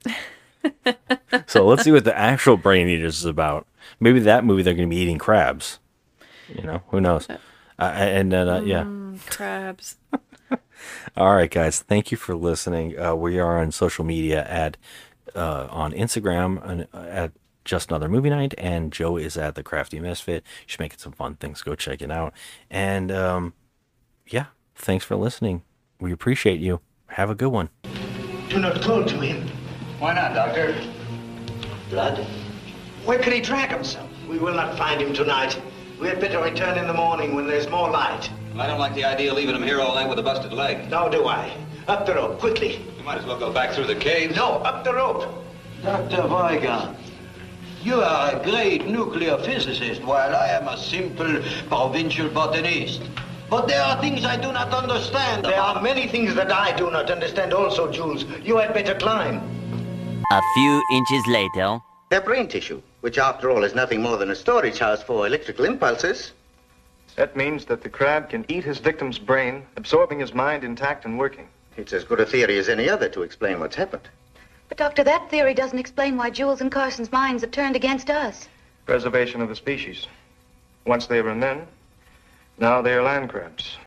So let's see what the actual Brain Eaters is about. Maybe that movie they're going to be eating crabs. You know, who knows? Uh, and then, uh, yeah. Mm, crabs. All right, guys. Thank you for listening. Uh, we are on social media at uh, on Instagram and uh, at Just Another Movie Night, and Joe is at The Crafty Misfit. She's making some fun things. Go check it out. And um, yeah, thanks for listening. We appreciate you. Have a good one. Do not call to him. Why not, Doctor? Blood? Where could he drag himself? We will not find him tonight. We had better return in the morning when there's more light. Well, I don't like the idea of leaving him here all night with a busted leg. Nor do I. Up the rope, quickly. You might as well go back through the cave. No, up the rope. Doctor Weigand, you are a great nuclear physicist, while I am a simple provincial botanist. But there are things I do not understand. There are many things that I do not understand also, Jules. You had better climb. A few inches later. Their brain tissue, which after all is nothing more than a storage house for electrical impulses. That means that the crab can eat his victim's brain, absorbing his mind intact and working. It's as good a theory as any other to explain what's happened. But, Doctor, that theory doesn't explain why Jules and Carson's minds have turned against us. Preservation of the species. Once they were men, now they are land crabs.